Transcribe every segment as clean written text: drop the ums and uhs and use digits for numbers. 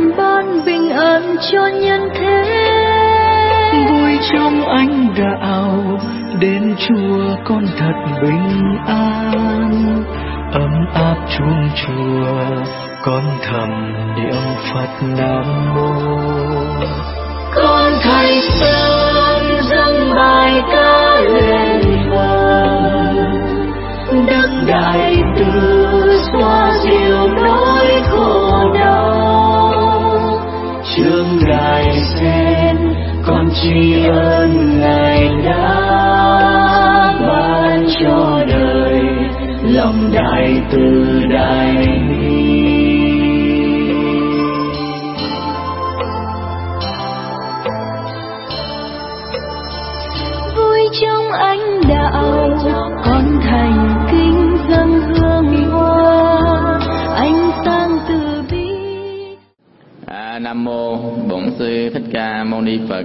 ban bình an cho nhân thế. Vui trong ánh đạo đến chùa con thật bình an, ấm áp chuông chùa con thầm niệm Phật Nam Mô. Con thành sơn dâng bài ca lên vang, Đức Đại Từ xoa dịu nỗi khổ đau. Trước đài sen con tri ân Ngài đã ban cho đời lòng Đại Từ đại bi. Vui trong ánh đạo con thành kính dâng hương hoa, ánh sáng từ bi. Nam mô Bổn Sư Thích Ca Mâu Ni Phật.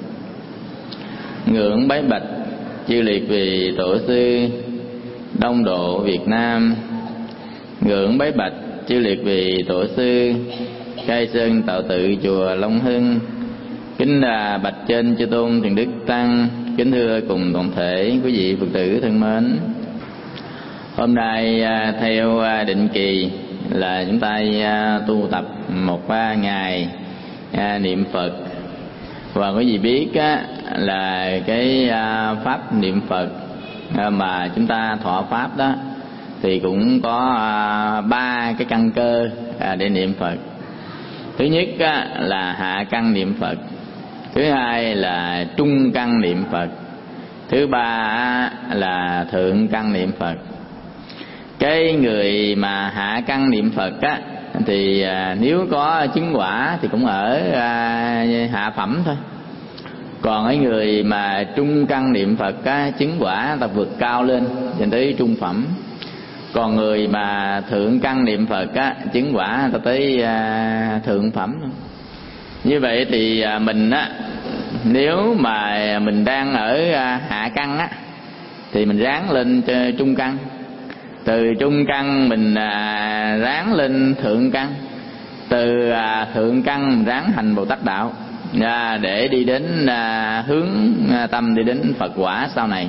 Ngưỡng bái bạch chư liệt vị tổ sư Đông Độ Việt Nam. Ngưỡng bái bạch chư liệt vị tổ sư Khai Sơn Tạo Tự chùa Long Hưng. Kính bạch trên chư tôn thiền đức tăng. Kính thưa cùng toàn thể quý vị Phật tử thân mến. Hôm nay theo định kỳ là chúng ta tu tập một ngày niệm Phật. Và quý vị biết là cái pháp niệm Phật mà chúng ta thọ pháp đó thì cũng có 3 cái căn cơ để niệm Phật. Thứ nhất là hạ căn niệm Phật, thứ hai là trung căn niệm Phật, thứ ba là thượng căn niệm Phật. Cái người mà hạ căn niệm Phật thì nếu có chứng quả thì cũng ở hạ phẩm thôi. Còn cái người mà trung căn niệm Phật chứng quả ta vượt cao lên đến tới trung phẩm. Còn người mà thượng căn niệm Phật chứng quả ta tới thượng phẩm. Như vậy thì mình nếu mà mình đang ở hạ căn thì mình ráng lên trung căn. Từ trung căn mình ráng lên thượng căn. Từ thượng căn mình ráng hành Bồ Tát đạo để đi đến hướng tâm đi đến Phật quả sau này.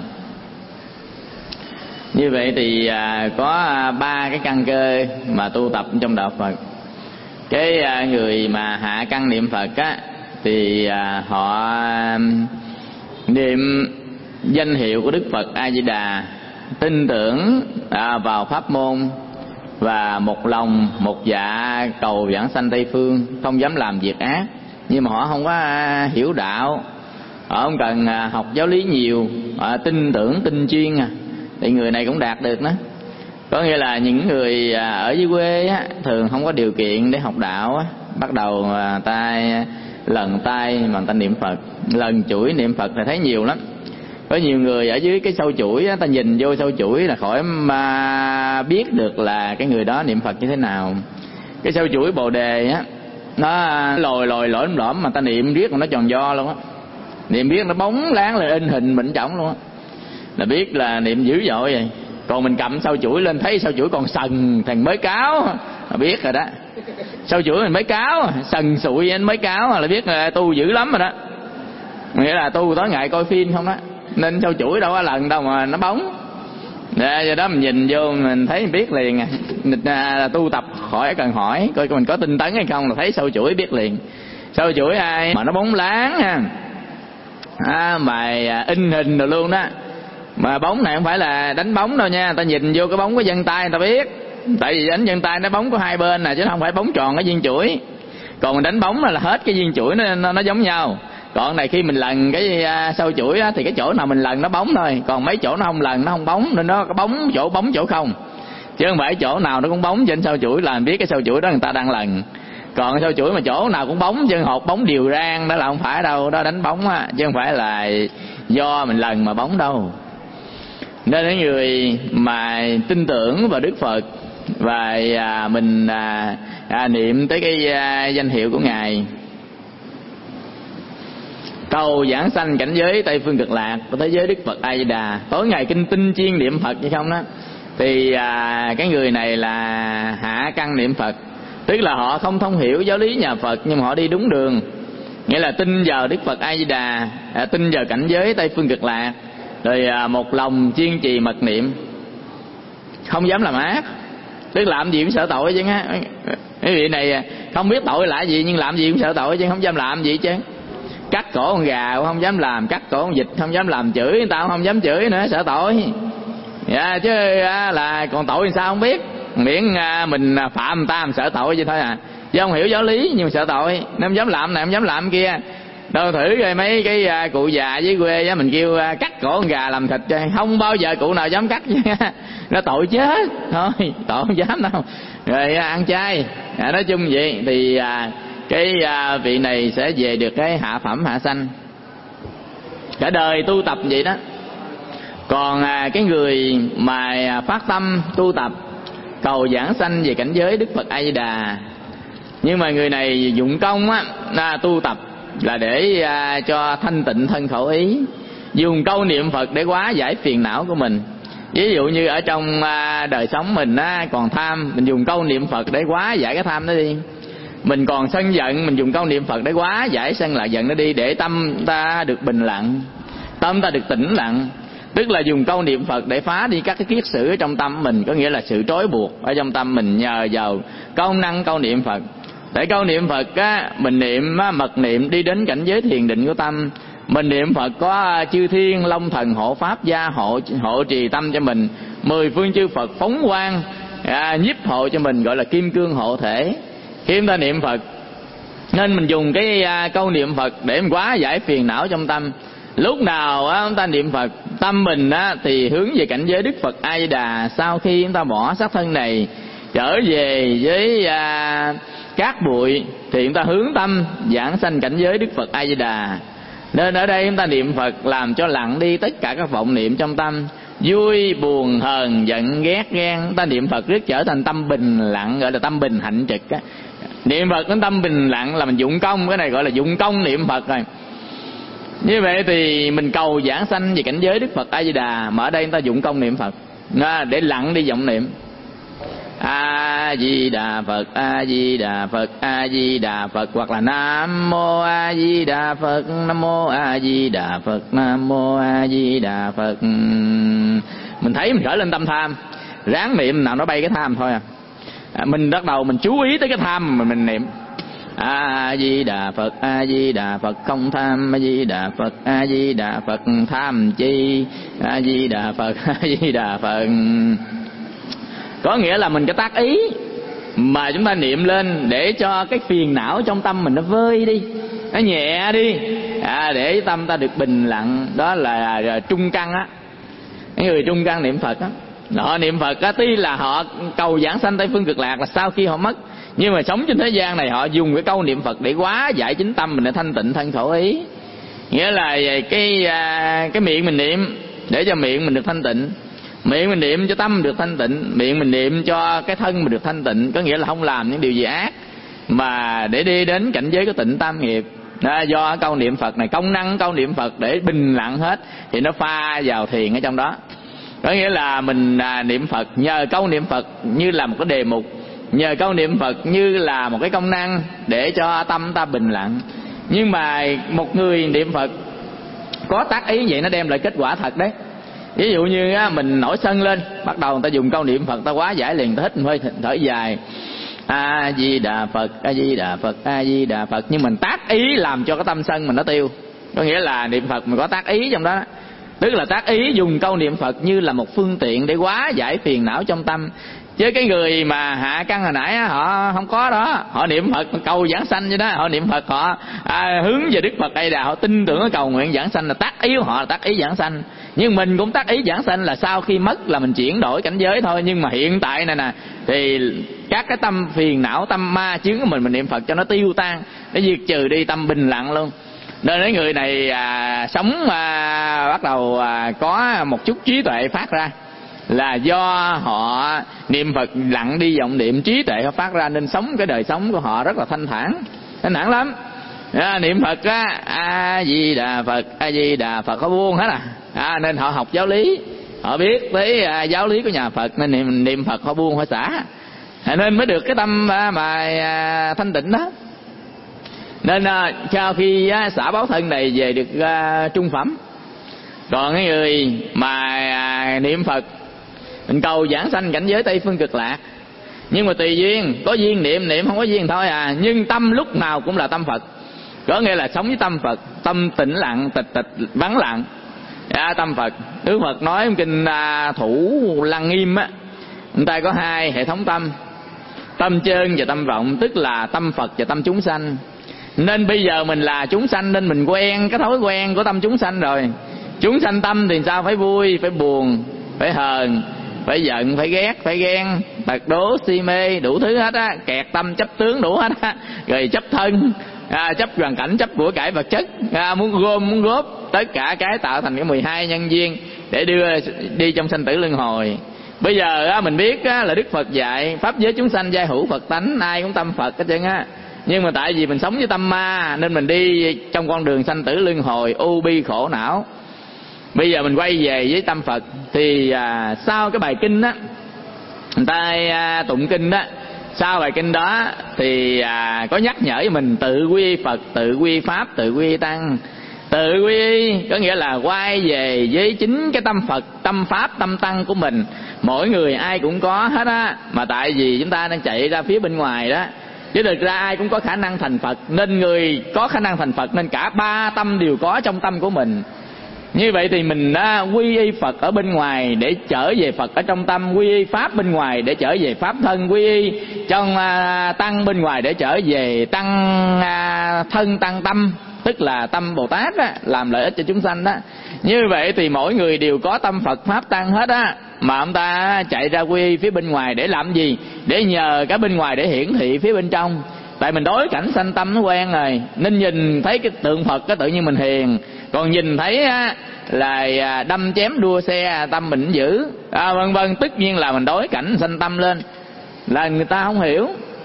Như vậy thì có 3 cái căn cơ mà tu tập trong đạo Phật. Cái người mà hạ căn niệm Phật thì họ niệm danh hiệu của Đức Phật A Di Đà, tin tưởng vào pháp môn và một lòng một dạ cầu vãng sanh Tây phương, không dám làm việc ác. Nhưng mà họ không có hiểu đạo, họ không cần học giáo lý nhiều, họ tin tưởng tin chuyên thì người này cũng đạt được đó. Có nghĩa là những người ở dưới quê thường không có điều kiện để học đạo bắt đầu tay lần tay mà người ta niệm Phật, lần chuỗi niệm Phật thì thấy nhiều lắm. Có nhiều người ở dưới cái sâu chuỗi ta nhìn vô sâu chuỗi là khỏi mà biết được là cái người đó niệm Phật như thế nào. Cái sâu chuỗi Bồ Đề nó lồi lõm mà ta niệm riết mà nó tròn do luôn á, niệm riết nó bóng láng lên in hình bệnh trọng luôn á, là biết là niệm dữ dội vậy. Còn mình cầm sâu chuỗi lên thấy sâu chuỗi còn sần thằng mới cáo là biết rồi đó. Sâu chuỗi mình mới cáo sần sụi anh mới cáo là biết là tu dữ lắm rồi đó. Nghĩa là tu tối ngày coi phim không đó, nên sâu chuỗi đâu có lần đâu mà nó bóng. Do đó mình nhìn vô mình thấy mình biết liền là tu tập khỏi cần hỏi coi mình có tinh tấn hay không là thấy sâu chuỗi biết liền. Sâu chuỗi ai mà nó bóng láng mà in hình rồi luôn đó. Mà bóng này không phải là đánh bóng đâu nha, ta nhìn vô cái bóng của vân tay người ta biết. Tại vì đánh vân tay nó bóng có hai bên chứ không phải bóng tròn cái viên chuỗi. Còn mình đánh bóng là hết cái viên chuỗi nó giống nhau. Còn này khi mình lần cái sâu chuỗi thì cái chỗ nào mình lần nó bóng thôi, còn mấy chỗ nó không lần nó không bóng, nên nó có bóng chỗ không, chứ không phải chỗ nào nó cũng bóng trên sâu chuỗi là mình biết cái sâu chuỗi đó người ta đang lần. Còn sâu chuỗi mà chỗ nào cũng bóng chân hột bóng đều rang đó là không phải đâu, đó đánh bóng chứ không phải là do mình lần mà bóng đâu. Nên những người mà tin tưởng vào Đức Phật và mình niệm tới cái danh hiệu của Ngài, cầu giảng sanh cảnh giới Tây phương Cực Lạc của thế giới Đức Phật A Di Đà, tối ngày kinh tinh chuyên niệm Phật hay không đó, thì cái người này là hạ căn niệm Phật, Tức là họ không thông hiểu giáo lý nhà Phật, nhưng mà họ đi đúng đường, nghĩa là tin vào Đức Phật A Di Đà, tin vào cảnh giới Tây Phương Cực Lạc, rồi một lòng kiên trì mật niệm, không dám làm ác. Tức làm gì cũng sợ tội chứ á. Cái vị này không biết tội là gì, nhưng làm gì cũng sợ tội chứ không dám làm gì chứ. Cắt cổ con gà cũng không dám làm, cắt cổ con vịt không dám làm, chửi người ta cũng không dám chửi nữa, sợ tội. Chứ là còn tội thì sao không biết, miễn mình phạm người ta mình sợ tội vậy thôi à. Chứ không hiểu giáo lý nhưng mà sợ tội, nên không dám làm này không dám làm kia. Đâu thử rồi mấy cái cụ già dưới quê mình kêu cắt cổ con gà làm thịt, không bao giờ cụ nào dám cắt chứ. Nó tội chết thôi, tội không dám đâu. Rồi ăn chay. Nói chung vậy thì cái vị này sẽ về được cái hạ phẩm hạ sanh, cả đời tu tập vậy đó. Còn cái người mà phát tâm tu tập cầu giảng sanh về cảnh giới Đức Phật A Di Đà, nhưng mà người này dụng công tu tập là để cho thanh tịnh thân khẩu ý, dùng câu niệm Phật để hóa giải phiền não của mình. Ví dụ như ở trong đời sống mình còn tham, mình dùng câu niệm Phật để hóa giải cái tham đó đi. Mình còn sân giận, mình dùng câu niệm Phật để hóa giải sân là giận nó đi, để tâm ta được bình lặng, tâm ta được tĩnh lặng. Tức là dùng câu niệm Phật để phá đi các cái kiết sử ở trong tâm mình, có nghĩa là sự trói buộc ở trong tâm mình, nhờ vào công năng câu niệm Phật. Để câu niệm Phật mình niệm mật niệm đi đến cảnh giới thiền định của tâm. Mình niệm Phật có chư thiên long thần hộ pháp gia hộ trì tâm cho mình, 10 phương chư Phật phóng quang nhiếp hộ cho mình, gọi là kim cương hộ thể khi chúng ta niệm Phật. Nên mình dùng cái câu niệm Phật để mình hóa giải phiền não trong tâm. Lúc nào chúng ta niệm Phật, tâm mình thì hướng về cảnh giới Đức Phật A Di Đà. Sau khi chúng ta bỏ xác thân này trở về với cát bụi thì chúng ta hướng tâm giảng sanh cảnh giới Đức Phật A Di Đà. Nên ở đây chúng ta niệm Phật làm cho lặng đi tất cả các vọng niệm trong tâm, vui buồn hờn giận ghét ghen. Chúng ta niệm Phật rất trở thành tâm bình lặng, gọi là tâm bình hạnh trực á. Niệm Phật đến tâm bình lặng là mình dụng công, cái này gọi là dụng công niệm Phật rồi. Như vậy thì mình cầu giảng sanh về cảnh giới Đức Phật A Di Đà, mà ở đây chúng ta dụng công niệm Phật để lặng đi vọng niệm. A Di Đà Phật, A Di Đà Phật, A Di Đà Phật, hoặc là Nam Mô A Di Đà Phật, Nam Mô A Di Đà Phật, Nam Mô A Di Đà Phật. Mình thấy mình trở lên tâm tham, ráng niệm nào nó bay cái tham thôi mình bắt đầu mình chú ý tới cái tham mà mình niệm. A Di Đà Phật, A Di Đà Phật, không tham. A Di Đà Phật, A Di Đà Phật, tham chi. A Di Đà Phật, A Di Đà Phật. Có nghĩa là mình cái tác ý mà chúng ta niệm lên để cho cái phiền não trong tâm mình nó vơi đi, nó nhẹ đi, để tâm ta được bình lặng. Đó là trung căn á. Cái người trung căn niệm Phật á, họ niệm Phật á, tuy là họ cầu giảng sanh Tây Phương Cực Lạc là sau khi họ mất, nhưng mà sống trên thế gian này họ dùng cái câu niệm Phật để hóa giải chính tâm mình, để thanh tịnh thân khẩu ý. Nghĩa là cái miệng mình niệm để cho miệng mình được thanh tịnh, miệng mình niệm cho tâm được thanh tịnh, miệng mình niệm cho cái thân mình được thanh tịnh. Có nghĩa là không làm những điều gì ác, mà để đi đến cảnh giới của tịnh tam nghiệp. Do câu niệm Phật này, công năng câu niệm Phật để bình lặng hết, thì nó pha vào thiền ở trong đó. Có nghĩa là mình niệm Phật, nhờ câu niệm Phật như là một cái đề mục, nhờ câu niệm Phật như là một cái công năng để cho tâm ta bình lặng. Nhưng mà một người niệm Phật có tác ý vậy nó đem lại kết quả thật đấy. Ví dụ như mình nổi sân lên, bắt đầu người ta dùng câu niệm Phật ta hóa giải liền, ta hít một hơi thở dài, A Di Đà Phật, A Di Đà Phật, A Di Đà Phật. Nhưng mình tác ý làm cho cái tâm sân mình nó tiêu. Có nghĩa là niệm Phật mình có tác ý trong đó. Tức là tác ý dùng câu niệm Phật như là một phương tiện để hóa giải phiền não trong tâm. Chứ cái người mà hạ căn hồi nãy họ không có đó, họ niệm Phật cầu giảng sanh vậy đó, họ niệm Phật họ hướng về Đức Phật A Di Đà, họ tin tưởng ở cầu nguyện giảng sanh, là tác ý của họ là tác ý giảng sanh. Nhưng mình cũng tác ý giảng sanh là sau khi mất là mình chuyển đổi cảnh giới thôi. Nhưng mà hiện tại này nè thì các cái tâm phiền não, tâm ma chướng của mình niệm Phật cho nó tiêu tan, để diệt trừ đi, tâm bình lặng luôn. Nên cái người này sống bắt đầu có một chút trí tuệ phát ra, là do họ niệm Phật lặng đi vọng niệm, trí tuệ họ phát ra, nên sống cái đời sống của họ rất là thanh thản lắm. Niệm Phật A Di Đà Phật, A Di Đà Phật, họ buông hết nên họ học giáo lý, họ biết tới giáo lý của nhà Phật, nên niệm Phật họ buông họ xả. nên mới được cái tâm mà thanh tịnh đó. Nên sau khi xả báo thân này về được trung phẩm. Còn cái người mà niệm Phật, mình cầu giảng sanh cảnh giới Tây Phương Cực Lạc, nhưng mà tùy duyên, có duyên niệm, niệm không có duyên thôi à. Nhưng tâm lúc nào cũng là tâm Phật, có nghĩa là sống với tâm Phật, tâm tĩnh lặng, tịch tịch vắng lặng, tâm Phật. Đức Phật nói trong kinh Thủ Lăng Nghiêm á, người ta có hai hệ thống tâm, tâm chân và tâm vọng, tức là tâm Phật và tâm chúng sanh. Nên bây giờ mình là chúng sanh nên mình quen cái thói quen của tâm chúng sanh rồi. Chúng sanh tâm thì sao? Phải vui, phải buồn, phải hờn, phải giận, phải ghét, phải ghen, tật đố, si mê, đủ thứ hết á, kẹt tâm chấp tướng đủ hết á, rồi chấp thân, chấp hoàn cảnh, chấp của cải vật chất, muốn gom muốn góp, tất cả cái tạo thành cái 12 nhân duyên để đưa đi trong sanh tử luân hồi. Bây giờ mình biết là Đức Phật dạy pháp giới chúng sanh giai hữu Phật tánh, ai cũng tâm Phật hết trơn á. Nhưng mà tại vì mình sống với tâm ma nên mình đi trong con đường sanh tử luân hồi u bi khổ não. Bây giờ mình quay về với tâm Phật thì sau cái bài kinh đó, người ta tụng kinh đó, sau bài kinh đó thì có nhắc nhở với mình tự quy Phật, tự quy Pháp, tự quy Tăng. Tự quy có nghĩa là quay về với chính cái tâm Phật, tâm Pháp, tâm Tăng của mình. Mỗi người ai cũng có hết á, mà tại vì chúng ta đang chạy ra phía bên ngoài đó, chứ thực ra ai cũng có khả năng thành Phật. Nên người có khả năng thành Phật nên cả ba tâm đều có trong tâm của mình. Như vậy thì mình đã quy y Phật ở bên ngoài để trở về Phật ở trong tâm, quy y Pháp bên ngoài để trở về Pháp thân, quy y trong Tăng bên ngoài để trở về Tăng thân Tăng tâm, tức là tâm Bồ Tát á, làm lợi ích cho chúng sanh đó. Như vậy thì mỗi người đều có tâm Phật Pháp Tăng hết á, mà ông ta chạy ra quy y phía bên ngoài để làm gì? Để nhờ cái bên ngoài để hiển thị phía bên trong. Tại mình đối cảnh sanh tâm nó quen rồi, nên nhìn thấy cái tượng Phật cái tự nhiên mình hiền. Còn nhìn thấy là đâm chém đua xe tâm mình dữ, vân vân, tất nhiên là mình đối cảnh sanh tâm lên. Là người ta không hiểu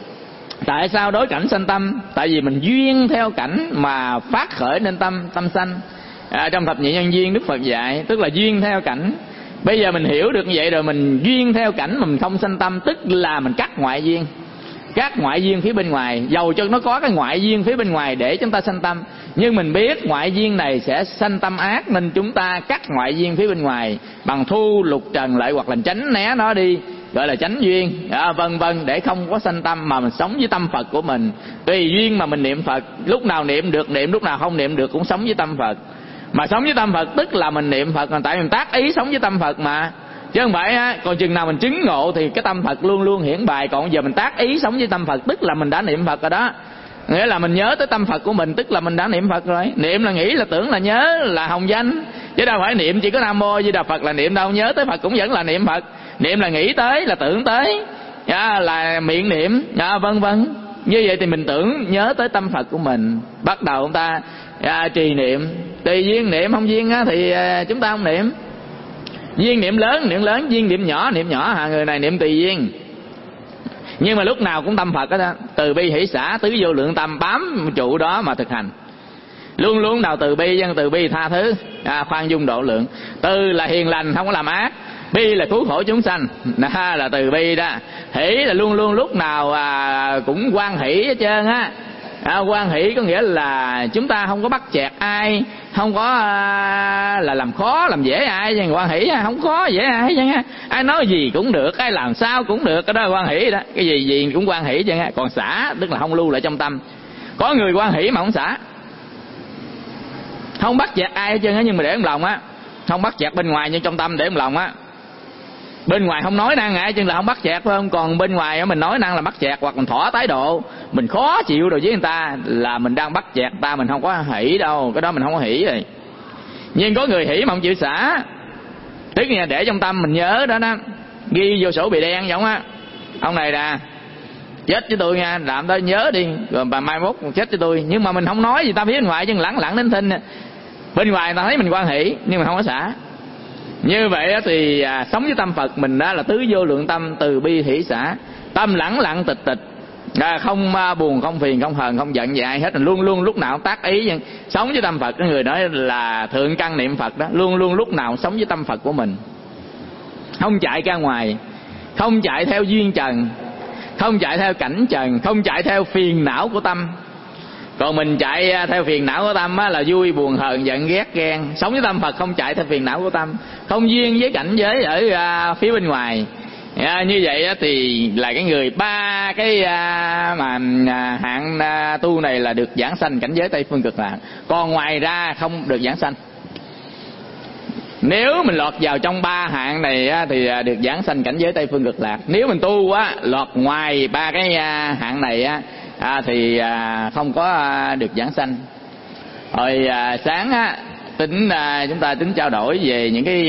tại sao đối cảnh sanh tâm. Tại vì mình duyên theo cảnh mà phát khởi nên tâm sanh. Trong thập nhị nhân duyên Đức Phật dạy, tức là duyên theo cảnh. Bây giờ mình hiểu được như vậy rồi, mình duyên theo cảnh mà mình không sanh tâm, tức là mình cắt ngoại duyên. Các ngoại duyên phía bên ngoài, dầu cho nó có cái ngoại duyên phía bên ngoài để chúng ta sanh tâm, nhưng mình biết ngoại duyên này sẽ sanh tâm ác, nên chúng ta cắt ngoại duyên phía bên ngoài bằng thu lục trần lại, hoặc là tránh né nó đi, gọi là chánh duyên, vân vân, để không có sanh tâm mà mình sống với tâm Phật của mình. Tùy duyên mà mình niệm Phật, lúc nào niệm được niệm, lúc nào không niệm được cũng sống với tâm Phật. Mà sống với tâm Phật tức là mình niệm Phật, tại mình tác ý sống với tâm Phật mà, chứ không phải còn chừng nào mình chứng ngộ thì cái tâm Phật luôn luôn hiển bài. Còn giờ mình tác ý sống với tâm Phật tức là mình đã niệm Phật rồi đó. Nghĩa là mình nhớ tới tâm Phật của mình, tức là mình đã niệm Phật rồi. Niệm là nghĩ, là tưởng, là nhớ, là hồng danh, chứ đâu phải niệm chỉ có Nam Mô Di Đà Phật là niệm đâu. Nhớ tới Phật cũng vẫn là niệm Phật. Niệm là nghĩ tới, là tưởng tới, là miệng niệm, vân vân. Như vậy thì mình tưởng nhớ tới tâm Phật của mình. Bắt đầu chúng ta trì niệm. Tùy duyên niệm, không duyên thì chúng ta không niệm. Duyên niệm lớn, duyên niệm nhỏ, người này niệm tùy duyên. Nhưng mà lúc nào cũng tâm Phật đó, từ bi hỷ xả tứ vô lượng tâm, bám trụ đó mà thực hành. Luôn luôn nào từ bi, dân từ bi tha thứ, khoan dung độ lượng. Từ là hiền lành không có làm ác, bi là cứu khổ chúng sanh, là từ bi đó. Hỷ là luôn luôn lúc nào cũng hoan hỷ hết trơn á. Hoan hỷ có nghĩa là chúng ta không có bắt chẹt ai, không có là làm khó làm dễ ai. Nhưng hoan hỷ không có dễ ai chứ, ai nói gì cũng được, ai làm sao cũng được, cái đó là hoan hỷ đó. Cái gì cũng hoan hỷ chứ. Còn xả tức là không lưu lại trong tâm. Có người hoan hỷ mà không xả, không bắt chẹt ai hết trơn á, nhưng mà để trong lòng á, không bắt chẹt bên ngoài nhưng trong tâm để trong lòng á. Bên ngoài không nói năng ngại chứ là không bắt chẹt, phải không? Còn bên ngoài mình nói năng là bắt chẹt, hoặc mình thỏa thái độ, mình khó chịu rồi với người ta là mình đang bắt chẹt ta, mình không có hỷ đâu, cái đó mình không có hỷ rồi. Nhưng có người hỷ mà không chịu xả, tức là để trong tâm mình nhớ đó đó, ghi vô sổ bì đen giống á, ông này là chết với tôi nha, làm tôi nhớ đi, rồi bà mai mốt chết với tôi. Nhưng mà mình không nói gì ta phía bên ngoài, chứ lẳng lặng đến thinh. Bên ngoài ta thấy mình hoan hỷ nhưng mà không có xả. Như vậy thì sống với tâm Phật mình đó là tứ vô lượng tâm, từ bi hỷ xả, tâm lẳng lặng tịch tịch, không buồn, không phiền, không hờn, không giận gì ai hết. Luôn luôn lúc nào tác ý. Sống với tâm Phật, cái người nói là thượng căn niệm Phật đó, luôn luôn lúc nào sống với tâm Phật của mình, không chạy ra ngoài, không chạy theo duyên trần, không chạy theo cảnh trần, không chạy theo phiền não của tâm. Còn mình chạy theo phiền não của tâm á, là vui buồn hờn giận ghét ghen. Sống với tâm Phật không chạy theo phiền não của tâm, không duyên với cảnh giới ở phía bên ngoài. Như vậy á, thì là cái người ba cái hạng tu này là được giảng sanh cảnh giới Tây Phương Cực Lạc. Còn ngoài ra không được giảng sanh. Nếu mình lọt vào trong ba hạng này á, thì được giảng sanh cảnh giới Tây Phương Cực Lạc. Nếu mình tu á, lọt ngoài ba cái hạng này á, thì không có được giảng sanh. Hồi sáng á, chúng ta tính trao đổi về những cái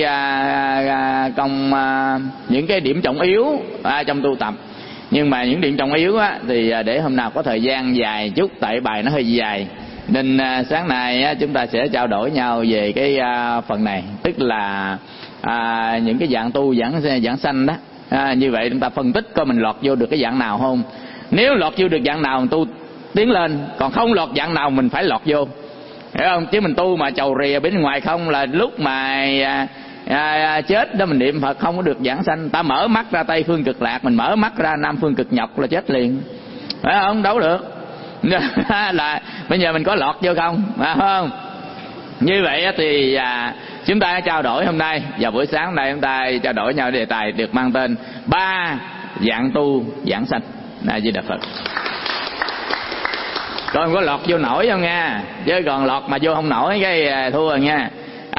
những cái điểm trọng yếu trong tu tập. Nhưng mà những điểm trọng yếu á, thì để hôm nào có thời gian dài chút, tại bài nó hơi dài, nên sáng nay chúng ta sẽ trao đổi nhau về cái phần này, tức là những cái dạng tu giảng sanh đó. Như vậy chúng ta phân tích coi mình lọt vô được cái dạng nào không. Nếu lọt vô được dạng nào mình tu tiến lên, còn không lọt dạng nào mình phải lọt vô, hiểu không? Chứ mình tu mà chầu rìa bên ngoài không là lúc mà chết đó mình niệm Phật không có được giảng sanh. Ta mở mắt ra Tây Phương Cực Lạc, mình mở mắt ra Nam Phương Cực Nhọc là chết liền, phải không? Đâu được. Là bây giờ mình có lọt vô không, phải không? Như vậy thì chúng ta trao đổi hôm nay, vào buổi sáng nay chúng ta trao đổi nhau đề tài được mang tên 3 dạng tu giảng sanh. Di Đà Phật. Còn có lọt vô nổi không nha, chứ còn lọt mà vô không nổi cái thua rồi nha.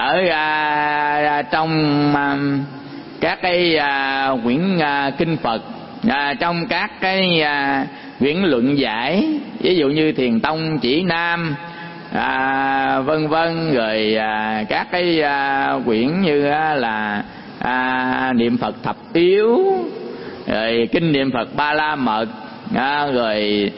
Ở trong các cái quyển kinh Phật, trong các cái quyển luận giải, ví dụ như Thiền Tông Chỉ Nam, vân vân, rồi các cái quyển như là niệm Phật Thập Yếu, rồi kinh niệm Phật Ba La Mật, rồi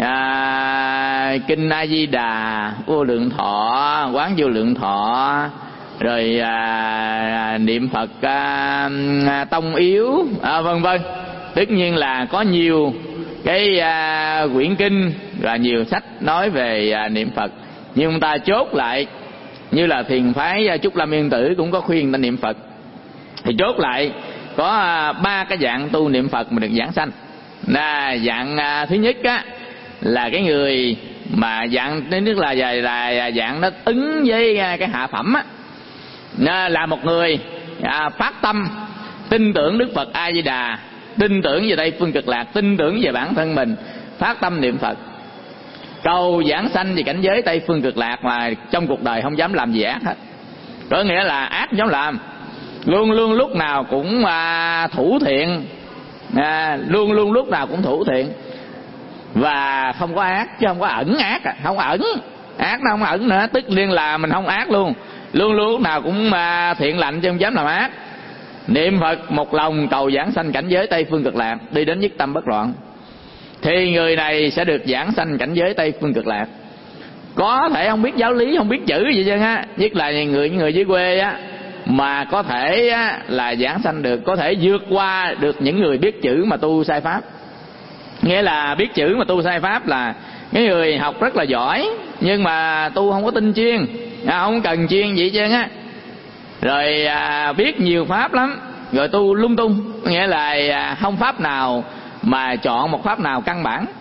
kinh A Di Đà, Vô Lượng Thọ, Quán Vô Lượng Thọ, rồi niệm Phật Tông Yếu, vân vân. Tất nhiên là có nhiều cái quyển kinh và nhiều sách nói về niệm Phật, nhưng chúng ta chốt lại, như là thiền phái Trúc Lâm Yên Tử cũng có khuyên ta niệm Phật, thì chốt lại có 3 cái dạng tu niệm Phật mà được giảng sanh. Dạng thứ nhất á, là cái người mà dạng tức là dạng nó ứng với cái hạ phẩm á, là một người phát tâm tin tưởng Đức Phật A Di Đà, tin tưởng về Tây Phương Cực Lạc, tin tưởng về bản thân mình, phát tâm niệm Phật, cầu giảng sanh về cảnh giới Tây Phương Cực Lạc, mà trong cuộc đời không dám làm gì ác hết. Có nghĩa là ác không dám làm, luôn luôn lúc nào cũng thủ thiện, luôn luôn lúc nào cũng thủ thiện, và không có ác, chứ không có ẩn ác, không ẩn ác, nó không ẩn nữa, tức liên là mình không ác luôn, luôn luôn lúc nào cũng thiện lành chứ không dám làm ác. Niệm Phật một lòng cầu giảng sanh cảnh giới Tây Phương Cực Lạc, đi đến nhất tâm bất loạn, thì người này sẽ được giảng sanh cảnh giới Tây Phương Cực Lạc. Có thể không biết giáo lý, không biết chữ gì chứ á, nhất là người dưới quê á, mà có thể là giảng sanh được, có thể vượt qua được những người biết chữ mà tu sai pháp. Nghĩa là biết chữ mà tu sai pháp là cái người học rất là giỏi, nhưng mà tu không có tinh chuyên, không cần chuyên gì chứ á. Rồi biết nhiều pháp lắm, rồi tu lung tung, nghĩa là không pháp nào mà chọn một pháp nào căn bản.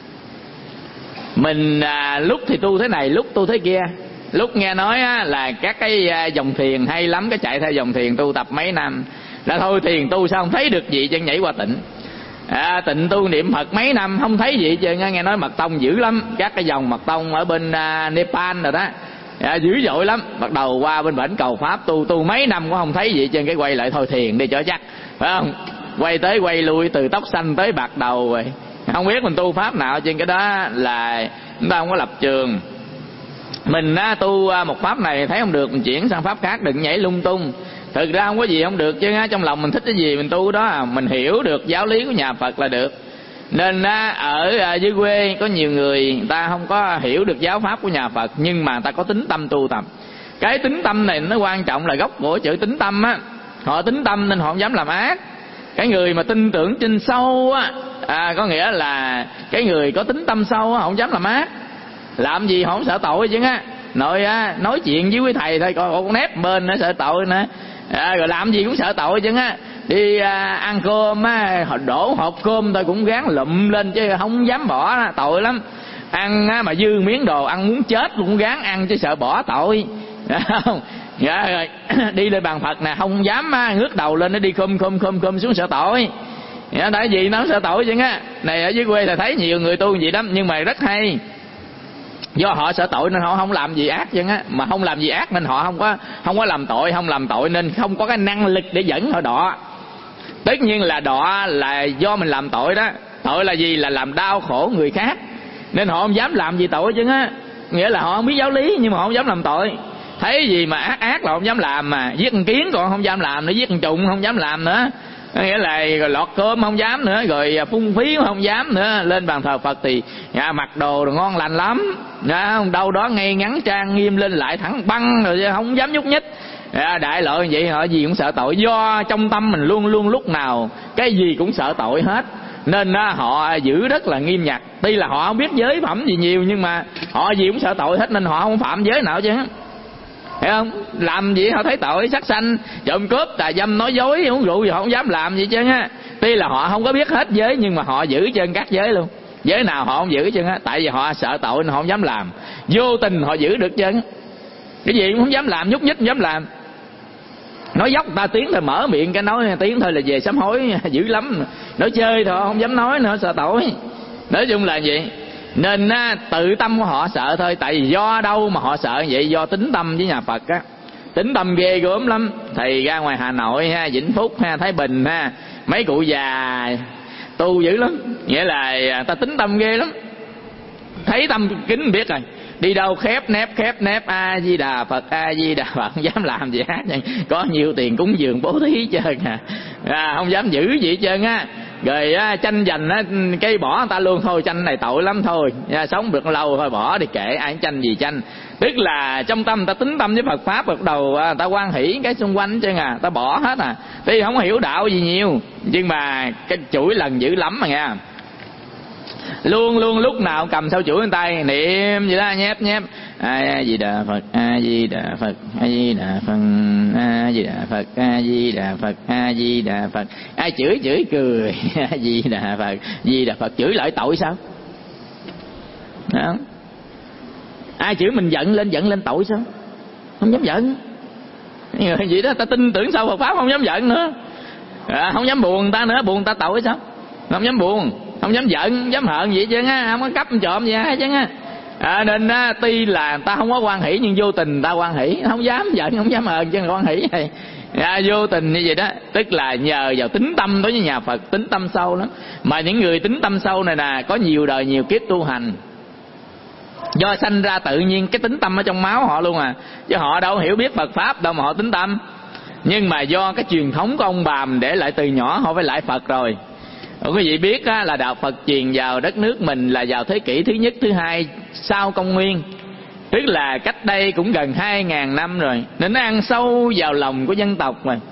Mình lúc thì tu thế này, lúc tu thế kia. Lúc nghe nói là các cái dòng thiền hay lắm, cái chạy theo dòng thiền tu tập mấy năm là thôi thiền tu sao không thấy được gì, chân nhảy qua tịnh. Tịnh tu niệm Phật mấy năm không thấy gì chứ, nghe nói mật tông dữ lắm, các cái dòng mật tông ở bên Nepal rồi đó, dữ dội lắm. Bắt đầu qua bên bển cầu pháp, tu mấy năm cũng không thấy gì chứ, cái quay lại thôi thiền đi cho chắc, phải không? Quay tới quay lui, từ tóc xanh tới bạc đầu rồi, không biết mình tu pháp nào. Trên cái đó là chúng ta không có lập trường. Mình tu một pháp này thấy không được, mình chuyển sang pháp khác, đừng nhảy lung tung. Thực ra không có gì không được chứ, trong lòng mình thích cái gì mình tu đó, mình hiểu được giáo lý của nhà Phật là được. Nên ở dưới quê có nhiều người ta không có hiểu được giáo pháp của nhà Phật, nhưng mà ta có tính tâm tu tập. Cái tính tâm này nó quan trọng, là gốc của chữ tính tâm á. Họ tính tâm nên họ không dám làm ác. Cái người mà tin tưởng trên sâu á, có nghĩa là cái người có tính tâm sâu á, họ không dám làm ác. Làm gì họ không sợ tội chứ á. Nói chuyện với quý thầy thôi, con nép bên nó sợ tội nữa. Rồi làm gì cũng sợ tội chứ á. đi ăn cơm á, họ đổ hộp cơm tôi cũng gán lụm lên chứ không dám bỏ, tội lắm. Ăn á, mà dư miếng đồ ăn muốn chết cũng gán ăn chứ sợ bỏ tội, không? Dạ, rồi đi lên bàn Phật nè không dám ngước đầu lên, nó đi khum xuống sợ tội. Dạ, tại vì nó sợ tội chứ á. Này ở dưới quê là thấy nhiều người tu vậy lắm, nhưng mà rất hay. Do họ sợ tội nên họ không làm gì ác chứ á, mà không làm gì ác nên họ không có làm tội, không làm tội nên không có cái năng lực để dẫn họ đọa. Tất nhiên là đọa là do mình làm tội đó. Tội là gì? Là làm đau khổ người khác, nên họ không dám làm gì tội chứ á. Nghĩa là họ không biết giáo lý nhưng mà họ không dám làm tội. Thấy gì mà ác là không dám làm, mà giết con kiến còn không dám làm nữa, giết con trùng không dám làm nữa. Nghĩa là rồi lọt cơm không dám nữa, rồi phung phí không dám nữa. Lên bàn thờ Phật thì mặc đồ ngon lành lắm, đâu đó ngay ngắn trang nghiêm lên lại thẳng băng rồi không dám nhúc nhích. Đại loại vậy, họ gì cũng sợ tội, do trong tâm mình luôn luôn lúc nào cái gì cũng sợ tội hết, nên họ giữ rất là nghiêm ngặt. Tuy là họ không biết giới phẩm gì nhiều, nhưng mà họ gì cũng sợ tội hết, nên họ không phạm giới nào chứ, hiểu không? Làm gì họ thấy tội, sát sanh, trộm cướp, tà dâm, nói dối, uống rượu gì họ không dám làm gì chứ á. Tuy là họ không có biết hết giới, nhưng mà họ giữ trên các giới luôn. Giới nào họ không giữ chứ á, tại vì họ sợ tội nên họ không dám làm. Vô tình họ giữ được chứ, cái gì cũng không dám làm, nhúc nhích không dám làm. Nói dốc ta tiếng thôi, mở miệng cái nói tiếng thôi là về sám hối dữ lắm. Nói chơi thôi không dám nói nữa, sợ tội. Nói chung là vậy. Nên tự tâm của họ sợ thôi. Tại vì do đâu mà họ sợ vậy? Do tính tâm với nhà Phật á. Tính tâm ghê gớm lắm. Thầy ra ngoài Hà Nội ha, Vĩnh Phúc ha, Thái Bình ha, mấy cụ già tu dữ lắm. Nghĩa là ta tính tâm ghê lắm. Thấy tâm kính biết rồi, đi đâu khép nép A Di Đà Phật, A Di Đà Phật, không dám làm gì hết. Có nhiều tiền cúng dường bố thí trơn không dám giữ gì hết trơn á. Rồi tranh giành cái bỏ người ta luôn, thôi tranh này tội lắm thôi, sống được lâu thôi bỏ đi kệ, ai tranh gì tranh. Tức là trong tâm ta tính tâm với Phật pháp, bắt đầu ta hoan hỷ cái xung quanh chứ ta bỏ hết Tuy không hiểu đạo gì nhiều, nhưng mà cái chuỗi lần dữ lắm mà nghe. Luôn luôn lúc nào cầm sau chuỗi tay niệm gì đó, nhép A Di Đà Phật, A Di Đà Phật, A Di Đà Phật, A Di Đà Phật, A Di Đà Phật, A Di Đà Phật. Ai chửi cười A Di Đà Phật, Di Đà Phật. Chửi lại tội sao? Đó. Ai chửi mình giận lên tội sao? Không dám giận. Người vậy đó, ta tin tưởng sau Phật pháp không dám giận nữa. Không dám buồn ta nữa, buồn ta tội sao? Không dám buồn, không dám giận, không dám hận gì chứ á, không có cắp trộm gì hết chứ á. Nên tuy là ta không có hoan hỷ nhưng vô tình ta hoan hỷ, không dám giận, không dám hờn chứ hoan hỷ này. Vô tình như vậy đó, tức là nhờ vào tính tâm đối với nhà Phật, tính tâm sâu lắm. Mà những người tính tâm sâu này nè, có nhiều đời nhiều kiếp tu hành, do sanh ra tự nhiên cái tính tâm ở trong máu họ luôn chứ họ đâu hiểu biết Phật pháp đâu mà họ tính tâm. Nhưng mà do cái truyền thống của ông bà mình để lại từ nhỏ, họ phải lại Phật rồi. Quý vị biết là đạo Phật truyền vào đất nước mình là vào thế kỷ thứ nhất, thứ hai sau công nguyên, tức là cách đây cũng gần 2.000 năm rồi, nên nó ăn sâu vào lòng của dân tộc rồi.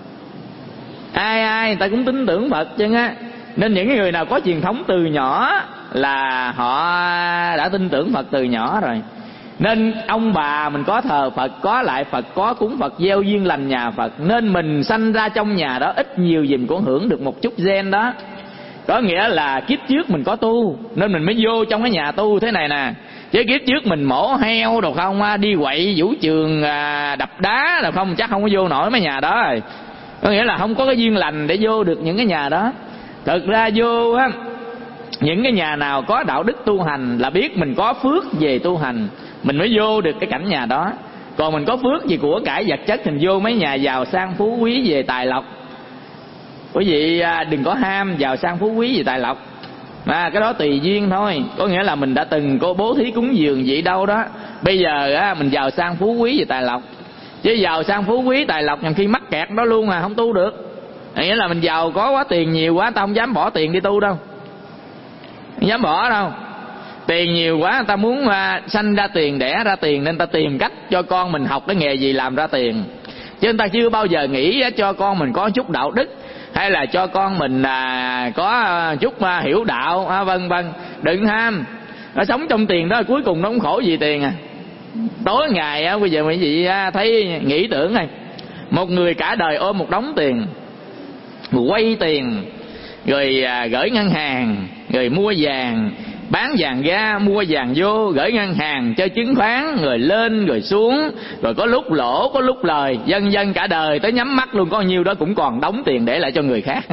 Ai người ta cũng tin tưởng Phật chứ á. Nên những người nào có truyền thống từ nhỏ là họ đã tin tưởng Phật từ nhỏ rồi. Nên ông bà mình có thờ Phật, có lại Phật, có cúng Phật, gieo duyên lành nhà Phật, nên mình sanh ra trong nhà đó ít nhiều gì mình cũng hưởng được một chút gen đó. Có nghĩa là kiếp trước mình có tu nên mình mới vô trong cái nhà tu thế này nè. Chứ kiếp trước mình mổ heo đồ không, đi quậy vũ trường đập đá đồ không, chắc không có vô nổi mấy nhà đó rồi. Có nghĩa là không có cái duyên lành để vô được những cái nhà đó. Thực ra vô những cái nhà nào có đạo đức tu hành là biết mình có phước về tu hành, mình mới vô được cái cảnh nhà đó. Còn mình có phước gì của cải vật chất, mình vô mấy nhà giàu sang phú quý về tài lộc. Quý vị đừng có ham giàu sang phú quý về tài lộc, cái đó tùy duyên thôi. Có nghĩa là mình đã từng có bố thí cúng dường vậy đâu đó, bây giờ mình giàu sang phú quý về tài lộc. Chứ giàu sang phú quý tài lộc nhằm khi mắc kẹt đó luôn không tu được. Nghĩa là mình giàu có quá, tiền nhiều quá, ta không dám bỏ tiền đi tu đâu, không dám bỏ đâu. Tiền nhiều quá, người ta muốn sanh ra tiền, đẻ ra tiền, nên ta tìm cách cho con mình học cái nghề gì làm ra tiền. Chứ người ta chưa bao giờ nghĩ cho con mình có chút đạo đức, hay là cho con mình có chút hiểu đạo, vân vân. Đừng ham, nó sống trong tiền đó cuối cùng nó cũng khổ vì tiền Tối ngày bây giờ quý vị thấy nghĩ tưởng này, một người cả đời ôm một đống tiền, quay tiền, rồi gửi ngân hàng, rồi mua vàng, bán vàng ra, mua vàng vô, gửi ngân hàng, chơi chứng khoán, rồi lên rồi xuống, rồi có lúc lỗ, có lúc lời, vân vân cả đời, tới nhắm mắt luôn có nhiêu đó cũng còn đóng tiền để lại cho người khác.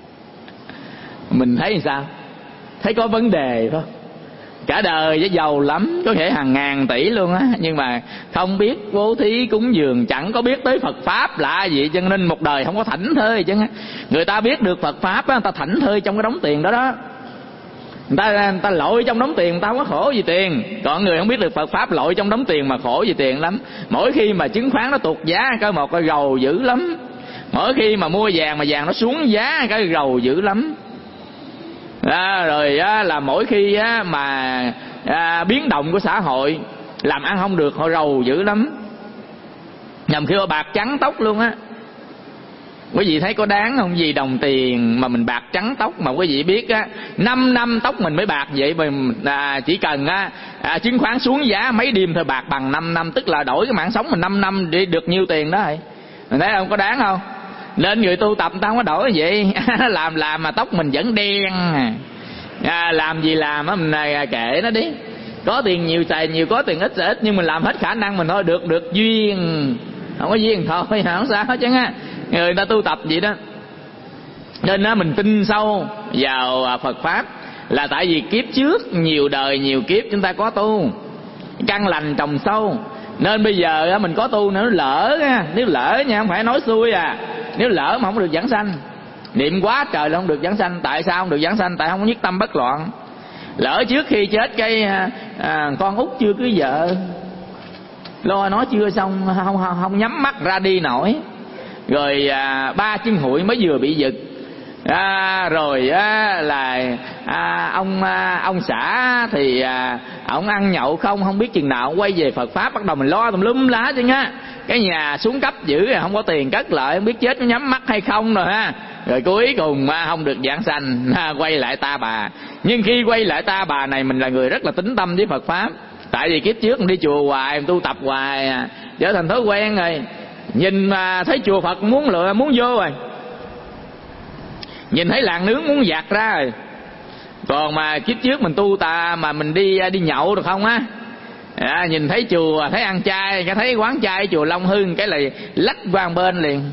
Mình thấy sao? Thấy có vấn đề không? Cả đời với giàu lắm, có thể hàng ngàn tỷ luôn á, nhưng mà không biết bố thí cúng dường, chẳng có biết tới Phật Pháp là gì, cho nên một đời không có thảnh thơi chứ. Người ta biết được Phật Pháp á, người ta thảnh thơi trong cái đống tiền đó đó. Người ta lội trong đống tiền, người ta không có khổ gì tiền. Còn người không biết được Phật Pháp lội trong đống tiền mà khổ gì tiền lắm. Mỗi khi mà chứng khoán nó tụt giá cái một cái gầu dữ lắm. Mỗi khi mà mua vàng mà vàng nó xuống giá cái gầu dữ lắm. Rồi là mỗi khi mà biến động của xã hội làm ăn không được, họ rầu dữ lắm. Nhằm khi họ bạc trắng tóc luôn á. Quý vị thấy có đáng không? Vì đồng tiền mà mình bạc trắng tóc. Mà quý vị biết á, 5 năm tóc mình mới bạc vậy. Chỉ cần chứng khoán xuống giá mấy đêm thôi bạc bằng 5 năm. Tức là đổi cái mạng sống mình 5 năm để được nhiêu tiền đó. Mình thấy không? Có đáng không? Nên người tu tập ta không có đổi vậy. Làm mà tóc mình vẫn đen. Làm gì làm á, mình kệ nó đi. Có tiền nhiều xài nhiều, có tiền ít xài ít. Nhưng mình làm hết khả năng mình thôi. Được duyên. Không có duyên thôi, không sao hết chứ á. Người ta tu tập vậy đó. Nên mình tin sâu vào Phật Pháp là tại vì kiếp trước nhiều đời nhiều kiếp chúng ta có tu, căn lành trồng sâu. Nên bây giờ mình có tu nữa lỡ nha. Nếu lỡ nha, không phải nói xui nếu lỡ mà không được vãng sanh, niệm quá trời là không được vãng sanh. Tại sao không được vãng sanh? Tại không có nhất tâm bất loạn. Lỡ trước khi chết cái con út chưa cưới vợ, lo nó chưa xong, không nhắm mắt ra đi nổi. Rồi 3 chân hụi mới vừa bị giật. Rồi là ông xã thì ông ăn nhậu không biết chừng nào quay về Phật Pháp, bắt đầu mình lo tùm lum lá chứ á. Cái nhà xuống cấp dữ rồi, không có tiền cất lại, không biết chết có nhắm mắt hay không rồi ha. Rồi cuối cùng không được vãng sanh, quay lại ta bà. Nhưng khi quay lại ta bà này, mình là người rất là tín tâm với Phật Pháp. Tại vì kiếp trước mình đi chùa hoài, mình tu tập hoài, trở thành thói quen rồi. Nhìn mà thấy chùa Phật muốn vô rồi, nhìn thấy làng nướng muốn dạt ra rồi. Còn mà kiếp trước mình tu mà mình đi nhậu được không á, nhìn thấy chùa thấy ăn chay, cái thấy quán chay chùa Long Hưng cái là lách qua một bên liền.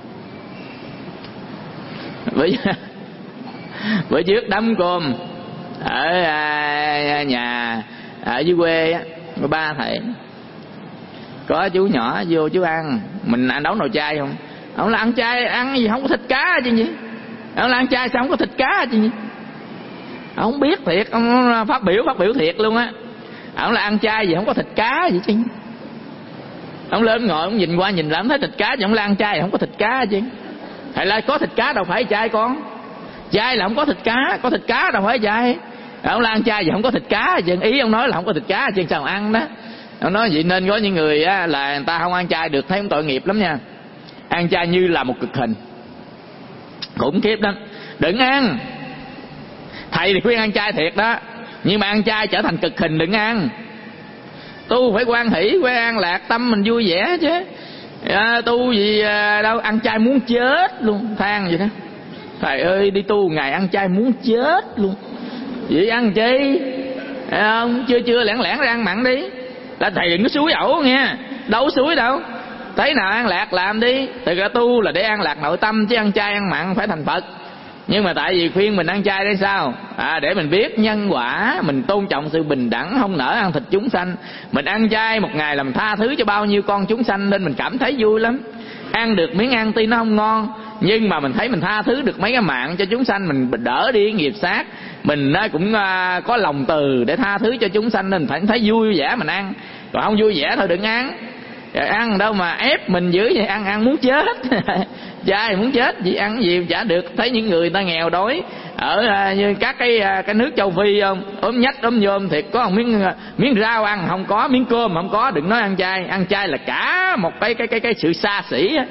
Bữa trước đám cơm ở nhà ở dưới quê á, có 3 thầy, có chú nhỏ vô chú ăn, mình ăn nấu nồi chay không? Ông là ăn chay ăn gì không có thịt cá chứ gì? Ông là ăn chay sao không có thịt cá chứ gì? Ông không biết thiệt, ông phát biểu thiệt luôn á. Ông là ăn chay gì không có thịt cá gì chứ? Ông lên ngồi ông nhìn qua nhìn lại ông thấy thịt cá, chứ ông là ăn chay không có thịt cá chứ? Hay là có thịt cá đâu phải chay con? Chay là không có thịt cá, có thịt cá đâu phải chay. Ông là ăn chay gì không có thịt cá chứ? Ý ông nói là không có thịt cá chứ sao ăn đó? Ông nói vậy nên có những người là người ta không ăn chay được, thấy ông tội nghiệp lắm nha. Ăn chay như là một cực hình, khủng khiếp lắm. Đừng ăn. Thầy thì khuyên ăn chay thiệt đó, nhưng mà ăn chay trở thành cực hình đừng ăn. Tu phải hoan hỷ, phải an lạc, tâm mình vui vẻ chứ. Tu gì đâu, ăn chay muốn chết luôn, than vậy đó. Thầy ơi đi tu ngày ăn chay muốn chết luôn. Vậy ăn chi? Không, chưa lẻn ra ăn mặn đi. Là thầy đừng có xúi ẩu nha, đâu xúi đâu. Thấy nào an lạc làm đi. Thực ra tu là để an lạc nội tâm, chứ ăn chay ăn mặn phải thành Phật. Nhưng mà tại vì khuyên mình ăn chay để sao? Để mình biết nhân quả, mình tôn trọng sự bình đẳng, không nỡ ăn thịt chúng sanh. Mình ăn chay một ngày làm tha thứ cho bao nhiêu con chúng sanh, nên mình cảm thấy vui lắm. Ăn được miếng ăn tuy nó không ngon, nhưng mà mình thấy mình tha thứ được mấy cái mạng cho chúng sanh, mình đỡ đi nghiệp sát. Mình cũng có lòng từ để tha thứ cho chúng sanh, nên mình thấy vui vẻ mình ăn. Còn không vui vẻ thôi đừng ăn. Ăn đâu mà ép mình dữ vậy, ăn muốn chết. Chay muốn chết gì ăn gì chả được. Thấy những người ta nghèo đói ở như các cái nước châu Phi không, ốm nhách ốm nhôm thiệt, có một miếng rau ăn không có, miếng cơm không có, đừng nói ăn chay. Ăn chay là cả một cái sự xa xỉ á.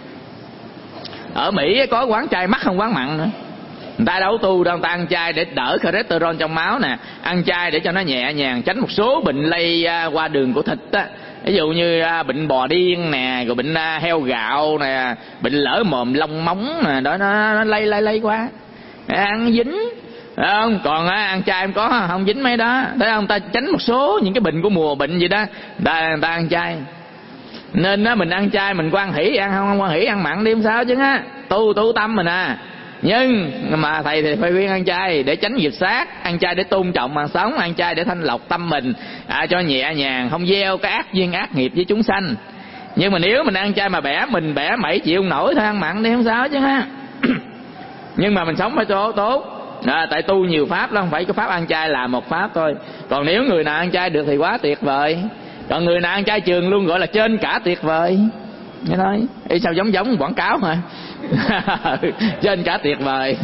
Ở Mỹ có quán chay mắc hơn quán mặn nữa. Người ta đâu tu đâu, người ta ăn chay để đỡ cholesterol trong máu nè, ăn chay để cho nó nhẹ nhàng, tránh một số bệnh lây qua đường của thịt á. ví dụ như bệnh bò điên nè, rồi bệnh heo gạo nè, bệnh lở mồm lông móng nè, đó nó lây quá, ăn dính, phải không? Còn ăn chay em có không dính mấy đó, thấy không? Ta tránh một số những cái bệnh của mùa bệnh gì đó, người ta ăn chay. Nên mình ăn chay mình quan hỷ ăn, không quan hỷ ăn mặn đi không sao chứ á, tu tâm mình à. Nhưng mà thầy thì phải khuyên ăn chay để tránh nghiệp sát, ăn chay để tôn trọng mạng sống, ăn chay để thanh lọc tâm mình, cho nhẹ nhàng, không gieo cái ác duyên ác nghiệp với chúng sanh. Nhưng mà nếu mình ăn chay mà mình bẻ mẩy chịu không nổi thôi ăn mặn đi không sao chứ ha. Nhưng mà mình sống phải tốt. Tại tu nhiều pháp lắm, không phải cái pháp ăn chay là một pháp thôi. Còn nếu người nào ăn chay được thì quá tuyệt vời. Còn người nào ăn chay trường luôn gọi là trên cả tuyệt vời. Nghe nói sao giống quảng cáo mà. Trên cả tuyệt vời.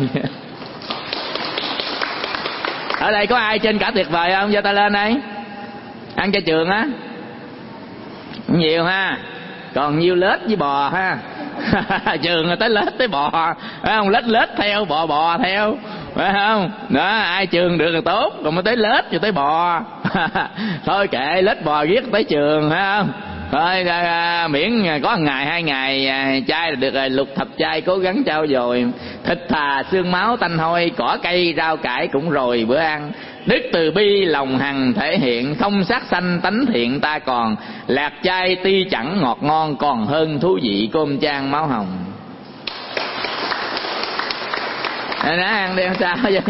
Ở đây có ai trên cả tuyệt vời không? Giơ tay lên đây. Ăn chay trường á nhiều ha. Còn nhiêu lết với bò ha. Trường rồi tới lết tới bò, phải không? Lết theo, bò theo, phải không? Đó, ai trường được là tốt, còn mới tới lết rồi tới bò. Thôi kệ, lết bò ghét tới trường, phải không? Thôi miễn có 1 ngày 2 ngày chay là được rồi. Lục thập chay cố gắng trao dồi, thịt thà xương máu tanh hôi, cỏ cây rau cải cũng rồi bữa ăn. Đức từ bi lòng hằng thể hiện, không sát sanh tánh thiện ta còn. Lạc chay tuy chẳng ngọt ngon, còn hơn thú vị cơm chan máu hồng. Nó ăn đi không sao vậy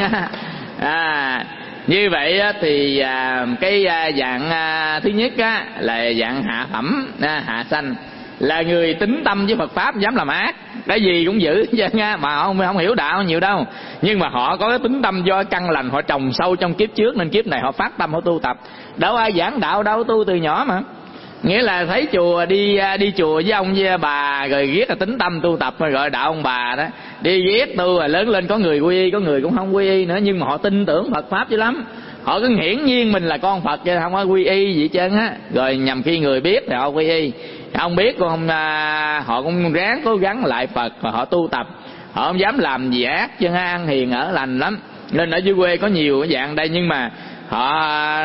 nha. Như vậy thì cái dạng thứ nhất là dạng hạ phẩm, hạ sanh, là người tín tâm với Phật pháp, dám làm ác, cái gì cũng giữ chứ mà không hiểu đạo nhiều đâu. Nhưng mà họ có cái tín tâm do căn lành họ trồng sâu trong kiếp trước, nên kiếp này họ phát tâm họ tu tập. Đâu ai giảng đạo đâu, tu từ nhỏ mà. Nghĩa là thấy chùa đi chùa với ông với bà rồi ghét là tính tâm tu tập, rồi gọi đạo ông bà đó. Đi ghét tu rồi lớn lên có người quy y, có người cũng không quy y nữa, nhưng mà họ tin tưởng Phật pháp dữ lắm. Họ cứ hiển nhiên mình là con Phật chứ không có quy y gì hết trơn á. Rồi nhằm khi người biết thì họ quy y, không biết cũng họ cũng ráng cố gắng lại Phật và họ tu tập. Họ không dám làm gì ác chứ, ăn hiền ở lành lắm. Nên ở dưới quê có nhiều cái dạng đây, nhưng mà họ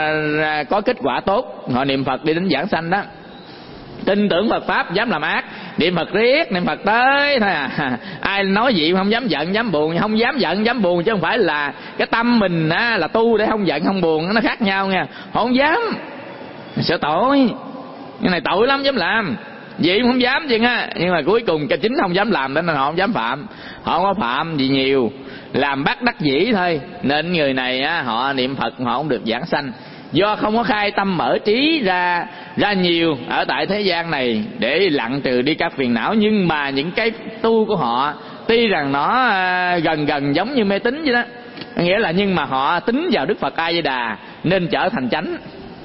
có kết quả tốt, họ niệm Phật đi đến giảng sanh đó. Tin tưởng Phật pháp, dám làm ác, niệm Phật riết, niệm Phật tới thôi à. Ai nói gì không dám giận, dám buồn, không dám giận, dám buồn, chứ không phải là cái tâm mình là tu để không giận, không buồn, nó khác nhau nha. Họ không dám, sợ tội, cái này tội lắm, dám làm gì cũng không dám chứ ha. Nhưng mà cuối cùng cái chính không dám làm nên họ không dám phạm. Họ không có phạm gì nhiều, làm bắt đắc dĩ thôi. Nên người này họ niệm Phật họ không được giảng sanh, do không có khai tâm mở trí ra nhiều ở tại thế gian này để lặng trừ đi các phiền não. Nhưng mà những cái tu của họ tuy rằng nó gần giống như mê tín vậy đó, nghĩa là nhưng mà họ tính vào Đức Phật A Di Đà nên trở thành chánh.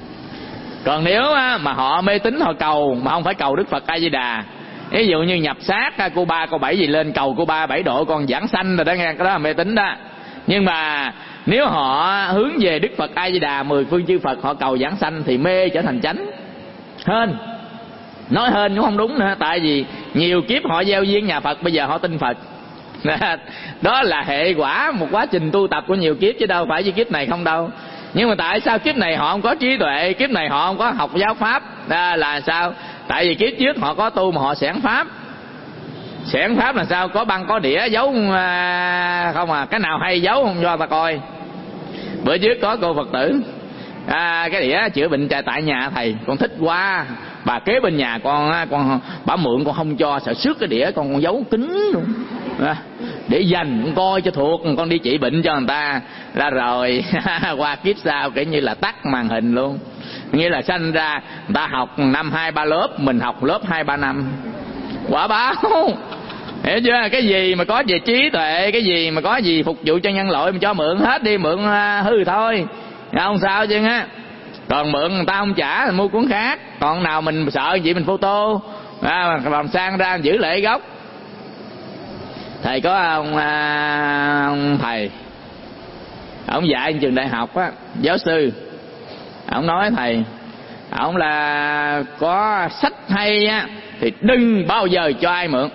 Còn nếu mà họ mê tín họ cầu mà không phải cầu Đức Phật A Di Đà, ví dụ như nhập sát cô 3 cô 7 gì lên cầu cô 3 7 độ con giảng sanh rồi đó nghe, cái đó là mê tín đó. Nhưng mà nếu họ hướng về Đức Phật A Di Đà 10 phương chư Phật, họ cầu giảng sanh thì mê trở thành chánh. Hên, nói hên cũng không đúng nữa, tại vì nhiều kiếp họ gieo duyên nhà Phật, bây giờ họ tin Phật. Đó là hệ quả một quá trình tu tập của nhiều kiếp, chứ đâu phải như kiếp này không đâu. Nhưng mà tại sao kiếp này họ không có trí tuệ, kiếp này họ không có học giáo pháp là sao? Tại vì kiếp trước họ có tu mà họ xẻn pháp. Xẻn pháp là sao? Có băng có đĩa giấu không à, cái nào hay giấu không cho ta coi. Bữa trước có cô Phật tử cái đĩa chữa bệnh tại nhà thầy, con thích quá, bà kế bên nhà con bà mượn con không cho, sợ xước cái đĩa con giấu kín luôn để dành con coi cho thuộc, con đi trị bệnh cho người ta. Ra rồi qua kiếp sau kể như là tắt màn hình luôn. Nghĩa là sanh ra người ta học năm 2-3 lớp, mình học lớp 2-3 năm. Quả báo, hiểu chưa? Cái gì mà có về trí tuệ, cái gì mà có gì phục vụ cho nhân loại mình cho mượn hết đi, mượn hư thôi, không sao chứ á. Còn mượn người ta không trả thì mua cuốn khác. Còn nào mình sợ gì mình photo làm sang ra giữ lễ gốc. Thầy có ông thầy, ông dạy trường đại học á, giáo sư. Ông nói thầy, ông là có sách hay á thì đừng bao giờ cho ai mượn.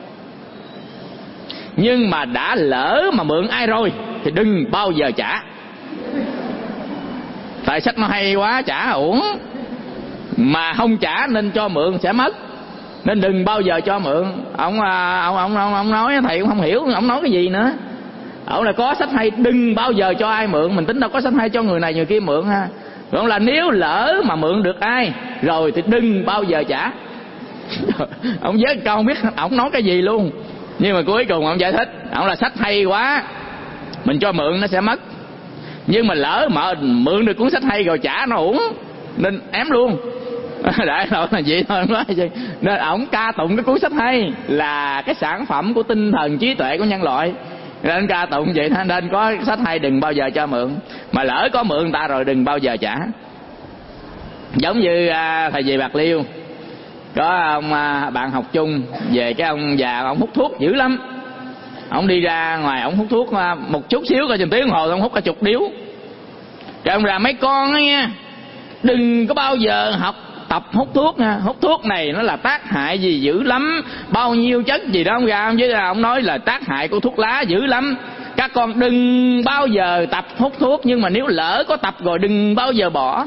Nhưng mà đã lỡ mà mượn ai rồi thì đừng bao giờ trả. Tại sách nó hay quá, trả uổng. mà không trả nên cho mượn sẽ mất, nên đừng bao giờ cho mượn. Ông nói thầy cũng không hiểu ông nói cái gì nữa. Ông là có sách hay đừng bao giờ cho ai mượn, mình tính đâu có sách hay cho người này người kia mượn ha. Còn là nếu lỡ mà mượn được ai rồi thì đừng bao giờ trả. Ông với câu không biết ông nói cái gì luôn, nhưng mà cuối cùng ông giải thích, ông là sách hay quá, mình cho mượn nó sẽ mất, nhưng mà lỡ mà mượn được cuốn sách hay rồi trả nó uổng nên ém luôn. Đại loại là vậy thôi. Nên ổng ca tụng cái cuốn sách hay là cái sản phẩm của tinh thần trí tuệ của nhân loại, nên ca tụng vậy. Nên có sách hay đừng bao giờ cho mượn, mà lỡ có mượn người ta rồi đừng bao giờ trả. Giống như thầy về Bạc Liêu có ông bạn học chung về, cái ông già ông hút thuốc dữ lắm. Ông đi ra ngoài ông hút thuốc một chút xíu coi chừng tiếng đồng hồ ông hút cả chục điếu. Cái ông ra mấy con á nha, đừng có bao giờ học tập hút thuốc nha, hút thuốc này nó là tác hại gì dữ lắm, bao nhiêu chất gì đó ông ra với ông nói là tác hại của thuốc lá dữ lắm, các con đừng bao giờ tập hút thuốc, nhưng mà nếu lỡ có tập rồi đừng bao giờ bỏ.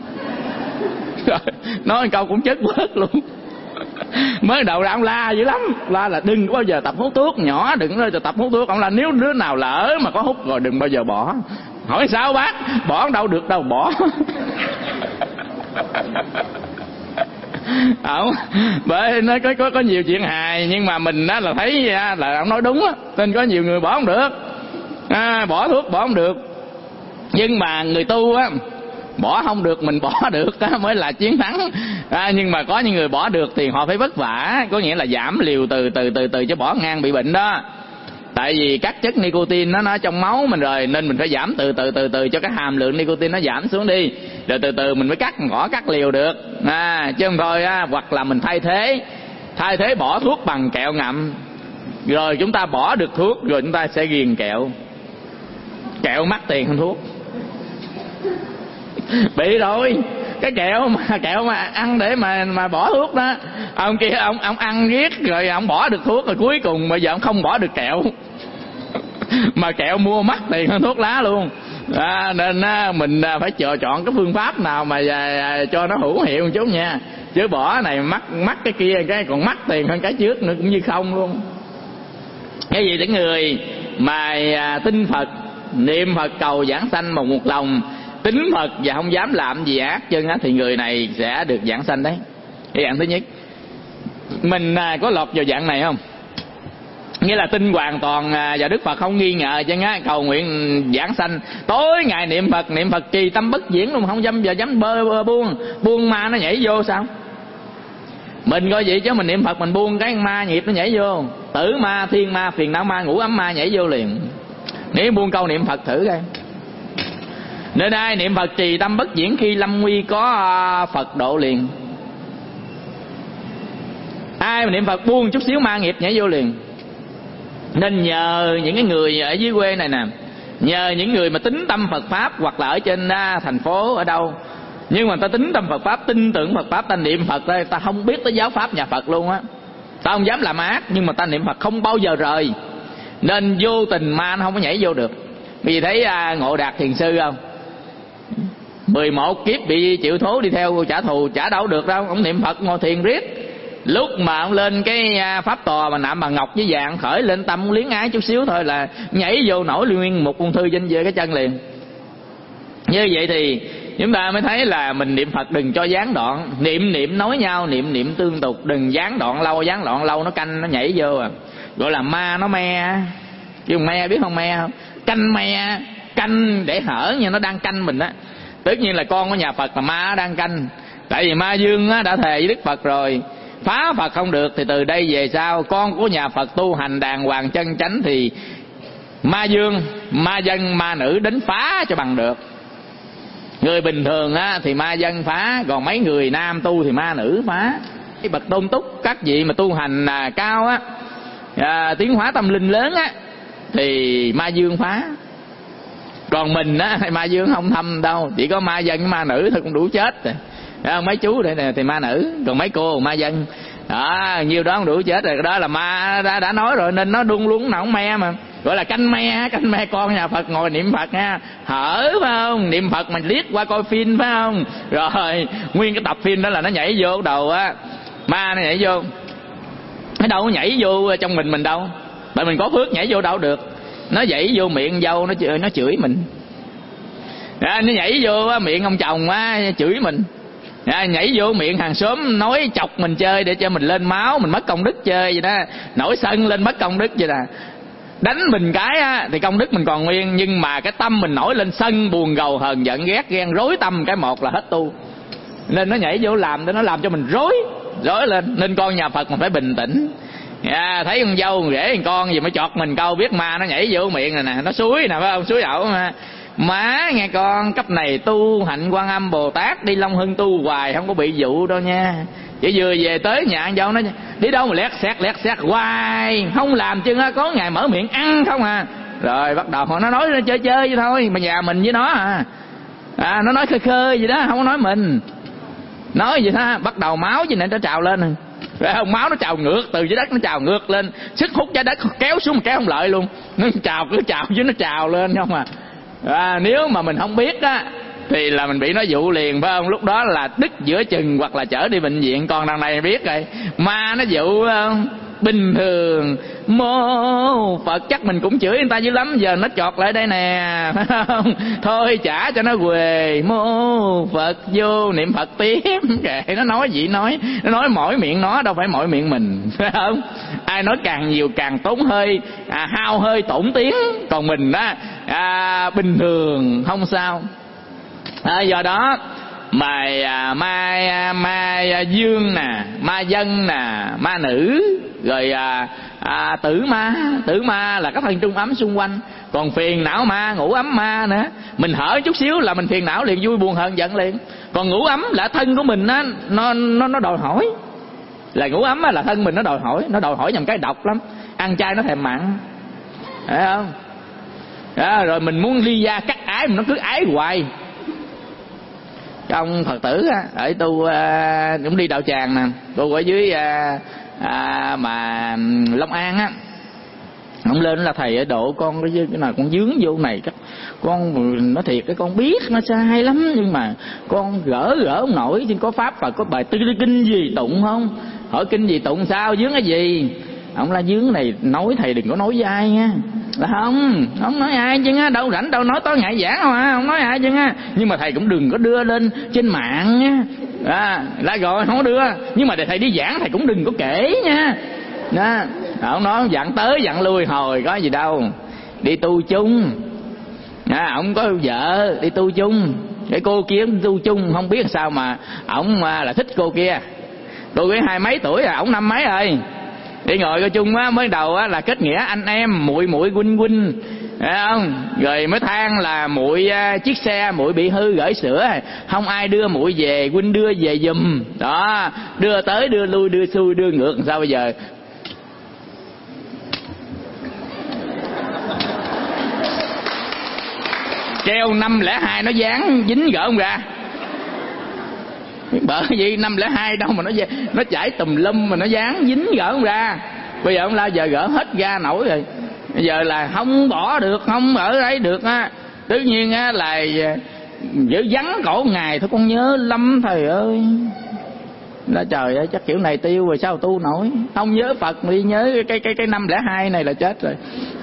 Nói câu cũng chết bớt luôn. Mới đầu ra ông la dữ lắm, la là đừng có bao giờ tập hút thuốc, nhỏ đừng có tập hút thuốc. Ông là nếu đứa nào lỡ mà có hút rồi đừng bao giờ bỏ. Hỏi sao bác, bỏ đâu được đâu bỏ. Bởi nó có nhiều chuyện hài, nhưng mà mình đó là thấy là ông nói đúng á, nên có nhiều người bỏ không được. Bỏ thuốc bỏ không được, nhưng mà người tu á bỏ không được, mình bỏ được đó mới là chiến thắng. Nhưng mà có những người bỏ được thì họ phải vất vả, có nghĩa là giảm liều từ cho bỏ ngang bị bệnh đó. Tại vì các chất nicotine nó trong máu mình rồi, nên mình phải giảm từ cho cái hàm lượng nicotine nó giảm xuống đi, rồi từ mình mới cắt liều được. Chứ không thôi hoặc là mình thay thế bỏ thuốc bằng kẹo ngậm, rồi chúng ta bỏ được thuốc rồi chúng ta sẽ ghiền kẹo mắc tiền hơn thuốc. Bị rồi, cái kẹo mà ăn để mà bỏ thuốc đó, ông kia ông ăn riết rồi ông bỏ được thuốc, rồi cuối cùng bây giờ ông không bỏ được kẹo. Mà kẹo mua mắc tiền hơn thuốc lá luôn. Nên mình phải chọn cái phương pháp nào mà cho nó hữu hiệu một chút nha, chứ bỏ này mắc cái kia cái còn mắc tiền hơn cái trước nữa cũng như không luôn. Cái gì để người mà tin Phật, niệm Phật cầu giảng sanh một lòng, tín Phật và không dám làm gì ác chân á, thì người này sẽ được giảng sanh đấy. Cái dạng thứ nhất. Mình có lọt vào dạng này không? Nghĩa là tin hoàn toàn vào Đức Phật, không nghi ngờ chân á, cầu nguyện giảng sanh, tối ngày niệm Phật trì tâm bất diễn luôn, không dám buông ma nó nhảy vô sao? Mình coi vậy chứ mình niệm Phật mình buông cái ma nghiệp nó nhảy vô, tử ma, thiên ma, phiền não ma, ngũ ấm ma nhảy vô liền. Nếu buông câu niệm Phật thử coi. Nên ai niệm Phật trì tâm bất diễn, khi lâm nguy có Phật độ liền. Ai mà niệm Phật buông chút xíu ma nghiệp nhảy vô liền. Nên nhờ những cái người ở dưới quê này nè, nhờ những người mà tín tâm Phật Pháp, hoặc là ở trên thành phố ở đâu, nhưng mà ta tín tâm Phật Pháp, tin tưởng Phật Pháp, ta niệm Phật đây, ta không biết tới giáo pháp nhà Phật luôn á, ta không dám làm ác, nhưng mà ta niệm Phật không bao giờ rời, nên vô tình ma nó không có nhảy vô được. Vì thấy Ngộ Đạt Thiền Sư không, 11 kiếp bị chịu thố đi theo trả thù, trả đâu được đâu, ông niệm Phật ngồi thiền riết. Lúc mà ông lên cái pháp tòa mà nạm bằng ngọc với vàng, khởi lên tâm liếng ái chút xíu thôi là nhảy vô nổi nguyên một ung thư trên cái chân liền. Như vậy thì chúng ta mới thấy là mình niệm Phật đừng cho gián đoạn, niệm nói nhau, niệm tương tục, đừng gián đoạn lâu nó canh nó nhảy vô gọi là ma nó me. Chứ me biết không, me không, canh me, canh để hở như nó đang canh mình á. Tất nhiên là con của nhà Phật là ma đang canh, tại vì ma dương đã thề với Đức Phật rồi, phá Phật không được thì từ đây về sau con của nhà Phật tu hành đàng hoàng chân chánh thì ma dương, ma dân, ma nữ đến phá cho bằng được. Người bình thường thì ma dân phá, còn mấy người nam tu thì ma nữ phá. Cái bậc tôn túc, các vị mà tu hành cao tiến hóa tâm linh lớn thì ma dương phá. Còn mình ma dương không thâm đâu, chỉ có ma dân với ma nữ thôi cũng đủ chết rồi. Mấy chú đây nè thì ma nữ, còn mấy cô ma dân đó, nhiêu đó cũng đủ chết rồi. Đó là ma đã nói rồi, nên nó đun luôn nào cũng me mà. gọi là canh me con nhà Phật ngồi niệm Phật nha, hở phải không, niệm Phật mình liếc qua coi phim phải không, rồi nguyên cái tập phim đó là nó nhảy vô đầu á, ma nó nhảy vô, nó đâu có nhảy vô trong mình đâu, tại mình có phước nhảy vô đâu được, nó nhảy vô miệng dâu nó chửi mình, nó nhảy vô miệng ông chồng á chửi mình, nhảy vô miệng hàng xóm nói chọc mình chơi để cho mình lên máu, mình mất công đức chơi vậy đó, nổi sân lên mất công đức vậy nè, đánh mình cái á thì công đức mình còn nguyên, nhưng mà cái tâm mình nổi lên sân buồn gầu hờn giận ghét ghen rối tâm cái một là hết tu, nên nó nhảy vô làm để nó làm cho mình rối lên, nên con nhà Phật mình phải bình tĩnh. Thấy con dâu rể con gì mới chọt mình câu biết ma nó nhảy vô miệng này nè, nó suối nè phải không, suối đậu mà. Má nghe con, cấp này tu hạnh Quan Âm Bồ Tát đi Long Hưng tu hoài không có bị dụ đâu nha. Chỉ vừa về tới nhà anh dâu nó đi đâu mà lẹt xẹt hoài, không làm chứ có ngày mở miệng ăn không à. Rồi bắt đầu nó nói nó chơi vậy thôi, mà nhà mình với nó nó nói khơi gì đó, không có nói mình. Nói gì đó, bắt đầu máu gì nè nó trào lên rồi không, máu nó trào ngược từ dưới đất, nó trào ngược lên, sức hút trái đất kéo xuống mà kéo không lợi luôn, nó trào cứ trào chứ nó trào lên không à. Nếu mà mình không biết á thì là mình bị nó dụ liền phải không, lúc đó là đứt giữa chừng hoặc là chở đi bệnh viện. Còn đằng này biết rồi, ma nó dụ không? Bình thường mô Phật chắc mình cũng chửi người ta dữ lắm, giờ nó chọt lại đây nè phải không, thôi trả cho nó quề, mô Phật vô niệm Phật tiếp kệ nó nói gì nói, nó nói mỗi miệng nó đâu phải mỗi miệng mình phải không. Ai nói càng nhiều càng tốn hơi, hao hơi tổn tiếng, còn mình á bình thường không sao. Do đó ma dương nè, ma dân nè, ma nữ, rồi tử ma là các thân trung ấm xung quanh. Còn phiền não ma, ngũ ấm ma nữa, mình hở chút xíu là mình phiền não liền, vui buồn hờn giận liền. Còn ngũ ấm là thân của mình á, nó đòi hỏi, là ngũ ấm là thân mình nó đòi hỏi nhầm cái độc lắm, ăn chay nó thèm mặn, thấy không? Rồi mình muốn ly gia cắt ái mà nó cứ ái hoài. Trong Phật tử ở tu cũng đi đạo tràng nè, tu ở dưới mà Long An á, ông lên là thầy ở độ con cái nào con dướng vô này, con nói thiệt cái con biết nó sai lắm, nhưng mà con gỡ không nổi. Chứ có pháp Phật có bài tư kinh gì tụng không? Hỏi kinh gì tụng sao, dướng cái gì? Ông la dướng này nói thầy đừng có nói với ai nha. Là không nói ai chứ á, đâu rảnh đâu nói tối ngày giảng không nói ai chứ á. Nhưng mà thầy cũng đừng có đưa lên trên mạng nha. Là rồi không có đưa, nhưng mà để thầy đi giảng thầy cũng đừng có kể nha. Ông nói dặn tới dặn lui hồi có gì đâu, đi tu chung. Ông có vợ đi tu chung, cái cô kia tu chung không biết sao mà ổng là thích cô kia. Cô kia 20 mấy tuổi ổng 50 mấy rồi. Đi ngồi coi chung á, mới đầu á là kết nghĩa anh em, muội huynh, thấy không? Rồi mới than là muội chiếc xe muội bị hư gửi sữa, không ai đưa muội về, huynh đưa về giùm. Đó, đưa tới đưa lui, đưa xuôi đưa ngược, sao bây giờ? Treo 502 nó dán dính gỡ không ra. Bởi vì 502 đâu mà nó chảy tùm lum mà nó dán dính gỡ không ra. Bây giờ ông la giờ gỡ hết ra nổi rồi, bây giờ là không bỏ được, không ở đấy được á. Tất nhiên á là giữ vắng cổ ngày thôi, con nhớ lắm thầy ơi. Là trời ơi, chắc kiểu này tiêu rồi sao tu nổi. Không nhớ Phật mà đi nhớ cái 502 này là chết rồi.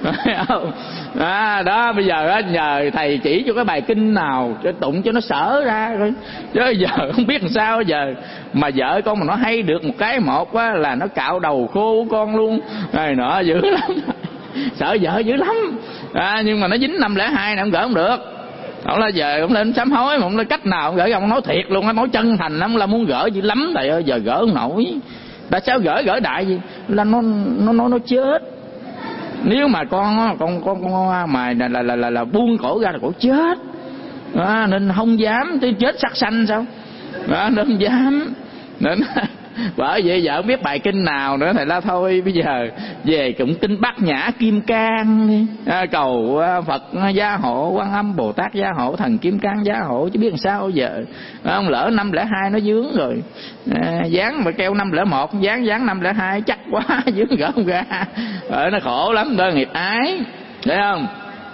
Đó bây giờ á nhờ thầy chỉ cho cái bài kinh nào cho tụng cho nó sở ra rồi. Chứ giờ không biết làm sao giờ. Mà vợ con mà nó hay được một cái một á là nó cạo đầu khô của con luôn. Rồi nọ dữ lắm. Sợ vợ dữ lắm. Nhưng mà nó dính 502 này không gỡ không được. Ông là giờ ông lên sám hối mà ông là cách nào ông gỡ, ông nói thiệt luôn, ông nói chân thành lắm, là muốn gỡ dữ lắm thầy ơi, giờ gỡ không nổi. Tại sao gỡ đại gì? Là nó chết. Nếu mà con mà là buông cổ ra là cổ chết. Nên không dám, chứ chết sắc xanh sao? Nên không dám. Nên bởi vậy vợ không biết bài kinh nào nữa thầy la thôi bây giờ về cũng kinh Bát Nhã Kim Cang đi, cầu Phật gia hộ, Quan Âm Bồ Tát gia hộ, thần Kim Cang gia hộ, chứ biết làm sao giờ. Ông lỡ 502 nó dướng rồi, dán mà kêu 501 dán 502 chắc quá dướng gỡ không ra. Nó khổ lắm, đó nghiệp ái. Thấy không?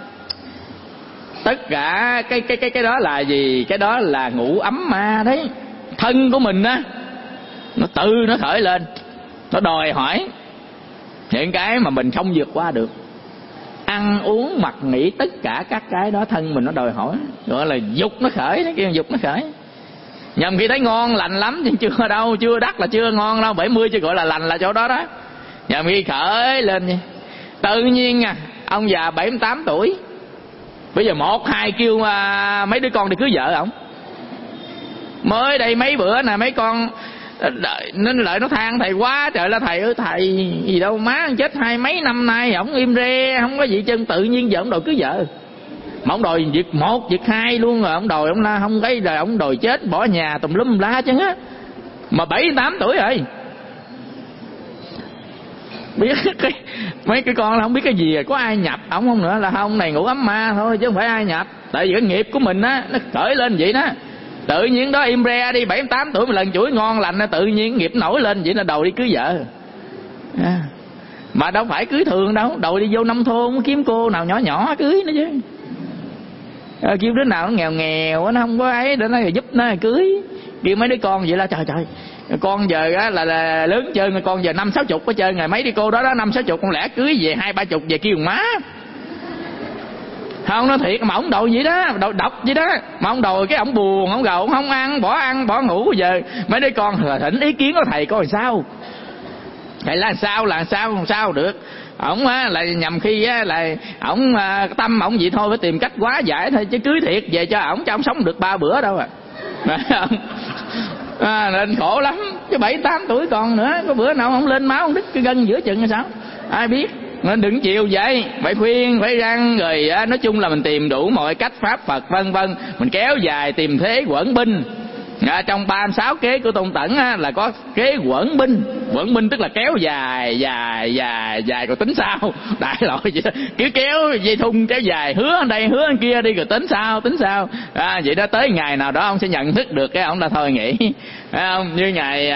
Tất cả cái đó là gì? Cái đó là ngũ ấm ma đấy. Thân của mình á, nó tự nó khởi lên, nó đòi hỏi những cái mà mình không vượt qua được. Ăn uống mặc nghĩ tất cả các cái đó thân mình nó đòi hỏi, gọi là dục nó khởi, nó kêu dục nó khởi. Nhầm khi thấy ngon lành lắm nhưng chưa đâu, chưa đắc là chưa ngon đâu. 70 chưa gọi là lành là chỗ đó đó. Nhầm khi khởi lên vậy. Tự nhiên ông già 78 tuổi, bây giờ 1-2 kêu mấy đứa con đi cưới vợ ổng. Mới đây mấy bữa nè, mấy con nên lại nó than thầy quá trời là thầy ơi, thầy gì đâu má chết 20 mấy năm nay ổng im re không có gì chân, tự nhiên giờ ổng đòi cưới vợ. Mà ổng đòi việc 1 việc 2 luôn rồi, ổng đòi ổng la không cái rồi ổng đòi chết bỏ nhà tùm lum la chứ á. Mà 78 tuổi rồi. Biết mấy cái con là không biết cái gì, có ai nhập ổng không nữa, là không này ngủ ấm ma thôi chứ không phải ai nhập. Tại vì cái nghiệp của mình á nó khởi lên vậy đó. Tự nhiên đó im re đi 78 tuổi một lần chuỗi ngon lành, tự nhiên nghiệp nổi lên vậy là đầu đi cưới vợ. Mà đâu phải cưới thường đâu, đầu đi vô nông thôn kiếm cô nào nhỏ nhỏ cưới nữa chứ. Kiếm đứa nào nó nghèo nghèo nó không có ấy để nó giúp nó cưới. Kêu mấy đứa con vậy là trời con giờ á là lớn chơi, con giờ 50-60 có chơi ngày mấy đi cô đó 50-60 con lẽ cưới về 20-30 về kêu má. Không nói thiệt mà ổng đòi vậy đó, độc vậy đó. Mà ổng đòi cái ổng buồn, ổng gầu, ổng không ăn bỏ ngủ. Giờ mấy đứa con thỉnh ý kiến của thầy coi sao. Thầy là sao được. Ổng á là nhầm khi á là ổng tâm ổng vậy thôi, phải tìm cách hóa giải thôi, chứ cưới thiệt về cho ổng sống được 3 bữa đâu nên khổ lắm. Chứ 7-8 tuổi còn nữa, có bữa nào không lên máu không đứt cái gân giữa chừng hay sao ai biết. Nên đừng chịu vậy, phải khuyên phải răng rồi nói chung là mình tìm đủ mọi cách pháp Phật vân vân, mình kéo dài tìm thế quẩn binh. Trong 36 kế của Tôn Tẩn là có kế quẩn binh tức là kéo dài rồi tính sao. Đại loại vậy đó. Cứ kéo dây thun kéo dài, hứa ở đây hứa ở kia đi rồi tính sao. Vậy đó tới ngày nào đó ông sẽ nhận thức được cái ông đã thôi nghĩ. Không? Như ngày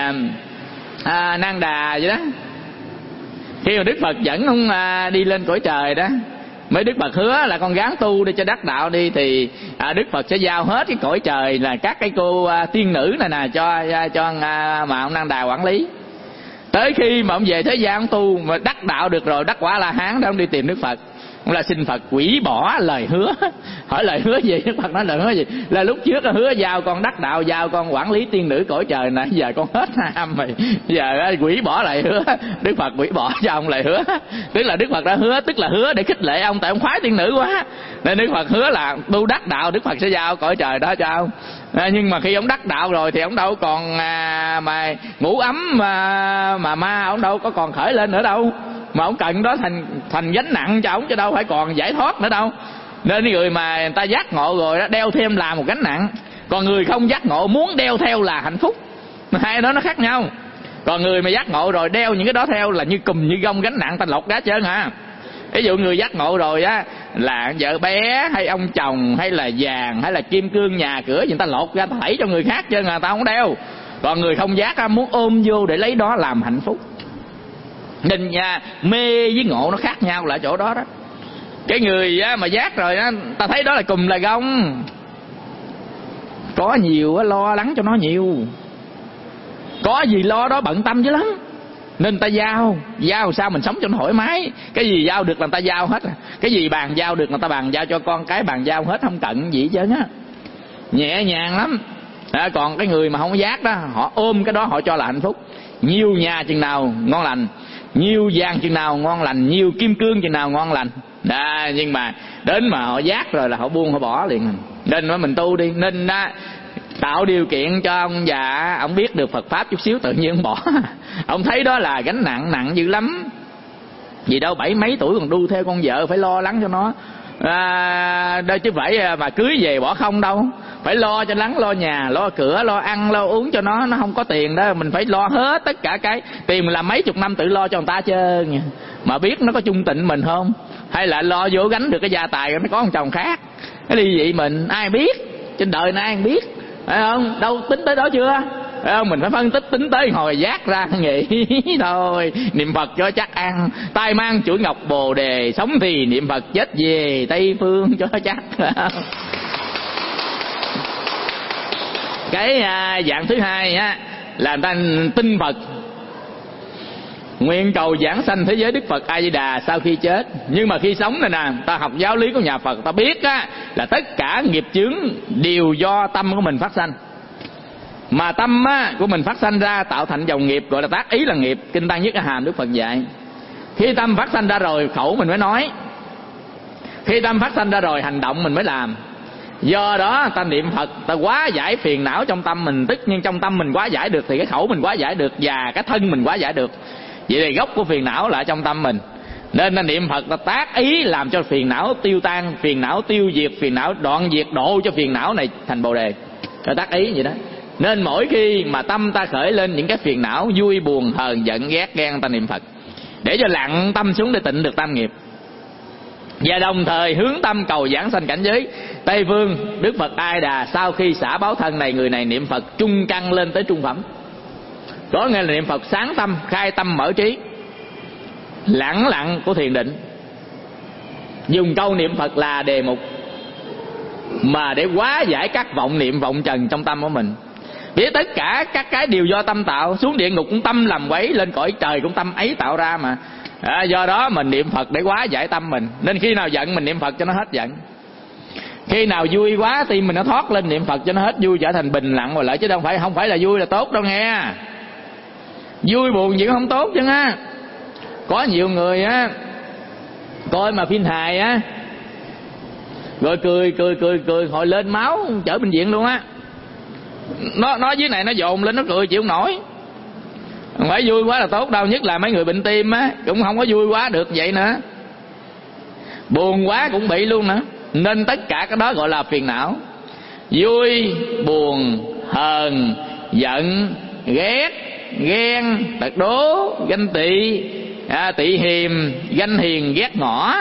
Nan Đà vậy đó. Khi mà Đức Phật dẫn ông đi lên cõi trời đó, mấy Đức Phật hứa là con gắng tu đi cho đắc đạo đi, thì Đức Phật sẽ giao hết cái cõi trời là các cái cô tiên nữ này nè cho mà ông Nan Đà quản lý. Tới khi mà ông về thế gian ông tu mà đắc đạo được rồi, đắc quả La Hán đó, ông đi tìm Đức Phật, ông là xin Phật hủy bỏ lời hứa. Hỏi lời hứa gì? Đức Phật nói lời hứa gì? Là lúc trước hứa giao con đắc đạo, giao con quản lý tiên nữ cõi trời này, giờ con hết ham mày, giờ hủy bỏ lời hứa. Đức Phật hủy bỏ cho ông lời hứa. Tức là Đức Phật đã hứa, tức là hứa để khích lệ ông, tại ông khoái tiên nữ quá. Nên Đức Phật hứa là tu đắc đạo Đức Phật sẽ giao cõi trời đó cho ông. Nhưng mà khi ông đắc đạo rồi thì ông đâu còn mà ngủ ấm mà ma ông đâu có còn khởi lên nữa đâu. Mà ông cần đó thành gánh nặng cho ông, chứ đâu phải còn giải thoát nữa đâu. Nên người mà người ta giác ngộ rồi đó, đeo thêm là một gánh nặng. Còn người không giác ngộ muốn đeo theo là hạnh phúc. Hai đó nó khác nhau. Còn người mà giác ngộ rồi đeo những cái đó theo là như cùm như gông gánh nặng, ta lột ra trơn à. Ví dụ người giác ngộ rồi á là vợ bé hay ông chồng hay là vàng hay là kim cương nhà cửa gì, người ta lột ra ta thảy cho người khác chứ người ta không đeo. Còn người không giác á, muốn ôm vô để lấy đó làm hạnh phúc. Nên nha, mê với ngộ nó khác nhau là chỗ đó đó. Cái người á, mà giác rồi á, ta thấy đó là cùm là gông. Có nhiều á, lo lắng cho nó nhiều. Có gì lo đó bận tâm dữ lắm. Nên ta giao sao mình sống cho nó thoải mái. Cái gì giao được là ta giao hết. Cái gì bàn giao được là ta bàn giao cho con cái, bàn giao hết, không cận gì hết trơn á. Nhẹ nhàng lắm. Còn cái người mà không giác đó, họ ôm cái đó họ cho là hạnh phúc. Nhiều nhà chừng nào ngon lành, nhiều vàng chừng nào ngon lành, nhiều kim cương chừng nào ngon lành. Nhưng mà đến mà họ giác rồi là họ buông họ bỏ liền. Nên mà mình tu đi. Nên tạo điều kiện cho ông già, ông biết được Phật Pháp chút xíu tự nhiên ông bỏ. Ông thấy đó là gánh nặng dữ lắm. Vì đâu 70 mấy tuổi còn đu theo con vợ, phải lo lắng cho nó. Đâu chứ phải mà cưới về bỏ không đâu. Phải lo cho lắng, lo nhà, lo cửa, lo ăn, lo uống cho nó không có tiền đó. Mình phải lo hết tất cả cái. Tiền mình làm mấy chục năm tự lo cho người ta trơn. Mà biết nó có chung tịnh mình không? Hay là lo vô gánh được cái gia tài nó có một chồng khác. Cái gì vậy mình ai biết? Trên đời này ai biết? Phải không? Đâu tính tới đó chưa? Mình phải phân tích tính tới hồi giác ra nghĩ thôi. Niệm Phật cho chắc ăn, tay mang chuỗi ngọc bồ đề, sống thì niệm Phật, chết về Tây Phương cho chắc. Cái dạng thứ hai á là người ta tin Phật, nguyện cầu giảng sanh thế giới Đức Phật A Di Đà sau khi chết. Nhưng mà khi sống này nè, ta học giáo lý của nhà Phật, ta biết á là tất cả nghiệp chướng đều do tâm của mình phát sanh. Mà tâm á của mình phát sanh ra tạo thành dòng nghiệp gọi là tác ý là nghiệp. Kinh Tăng Nhất A Hàm Đức Phật dạy, khi tâm phát sanh ra rồi khẩu mình mới nói, khi tâm phát sanh ra rồi hành động mình mới làm. Do đó ta niệm Phật, ta hóa giải phiền não trong tâm mình, tức nhưng trong tâm mình hóa giải được thì cái khẩu mình hóa giải được và cái thân mình hóa giải được. Vậy thì gốc của phiền não là trong tâm mình. Nên ta niệm Phật, ta tác ý làm cho phiền não tiêu tan, phiền não tiêu diệt, phiền não đoạn diệt, độ cho phiền não này thành Bồ đề. Ta tác ý vậy đó. Nên mỗi khi mà tâm ta khởi lên những cái phiền não vui buồn hờn giận ghét ghen, ta niệm Phật để cho lặng tâm xuống để tịnh được tam nghiệp. Và đồng thời hướng tâm cầu giảng sanh cảnh giới Tây Phương Đức Phật A Di Đà. Sau khi xả báo thân này, người này niệm Phật trung căn lên tới trung phẩm. Có nghĩa là niệm Phật sáng tâm, khai tâm mở trí, lẳng lặng của thiền định. Dùng câu niệm Phật là đề mục mà để hóa giải các vọng niệm vọng trần trong tâm của mình. Vì tất cả các cái đều do tâm tạo. Xuống địa ngục cũng tâm làm quấy, lên cõi trời cũng tâm ấy tạo ra mà. Do đó mình niệm Phật để hóa giải tâm mình. Nên khi nào giận mình niệm Phật cho nó hết giận, khi nào vui quá tim mình nó thoát lên niệm Phật cho nó hết vui, trở thành bình lặng rồi lại. Chứ không phải là vui là tốt đâu nghe. Vui buồn gì cũng không tốt chứ á. Có nhiều người á coi mà phim hài á rồi cười hồi lên máu chở bệnh viện luôn á. Nó dưới này nó dồn lên nó cười chịu không nổi. Không phải vui quá là tốt đâu, nhất là mấy người bệnh tim á cũng không có vui quá được vậy nữa. Buồn quá cũng bị luôn nữa. Nên tất cả cái đó gọi là phiền não. Vui, buồn, hờn, giận, ghét, ghen, tật đố, ganh tị, tị hiềm, ganh hiền, ghét ngõ.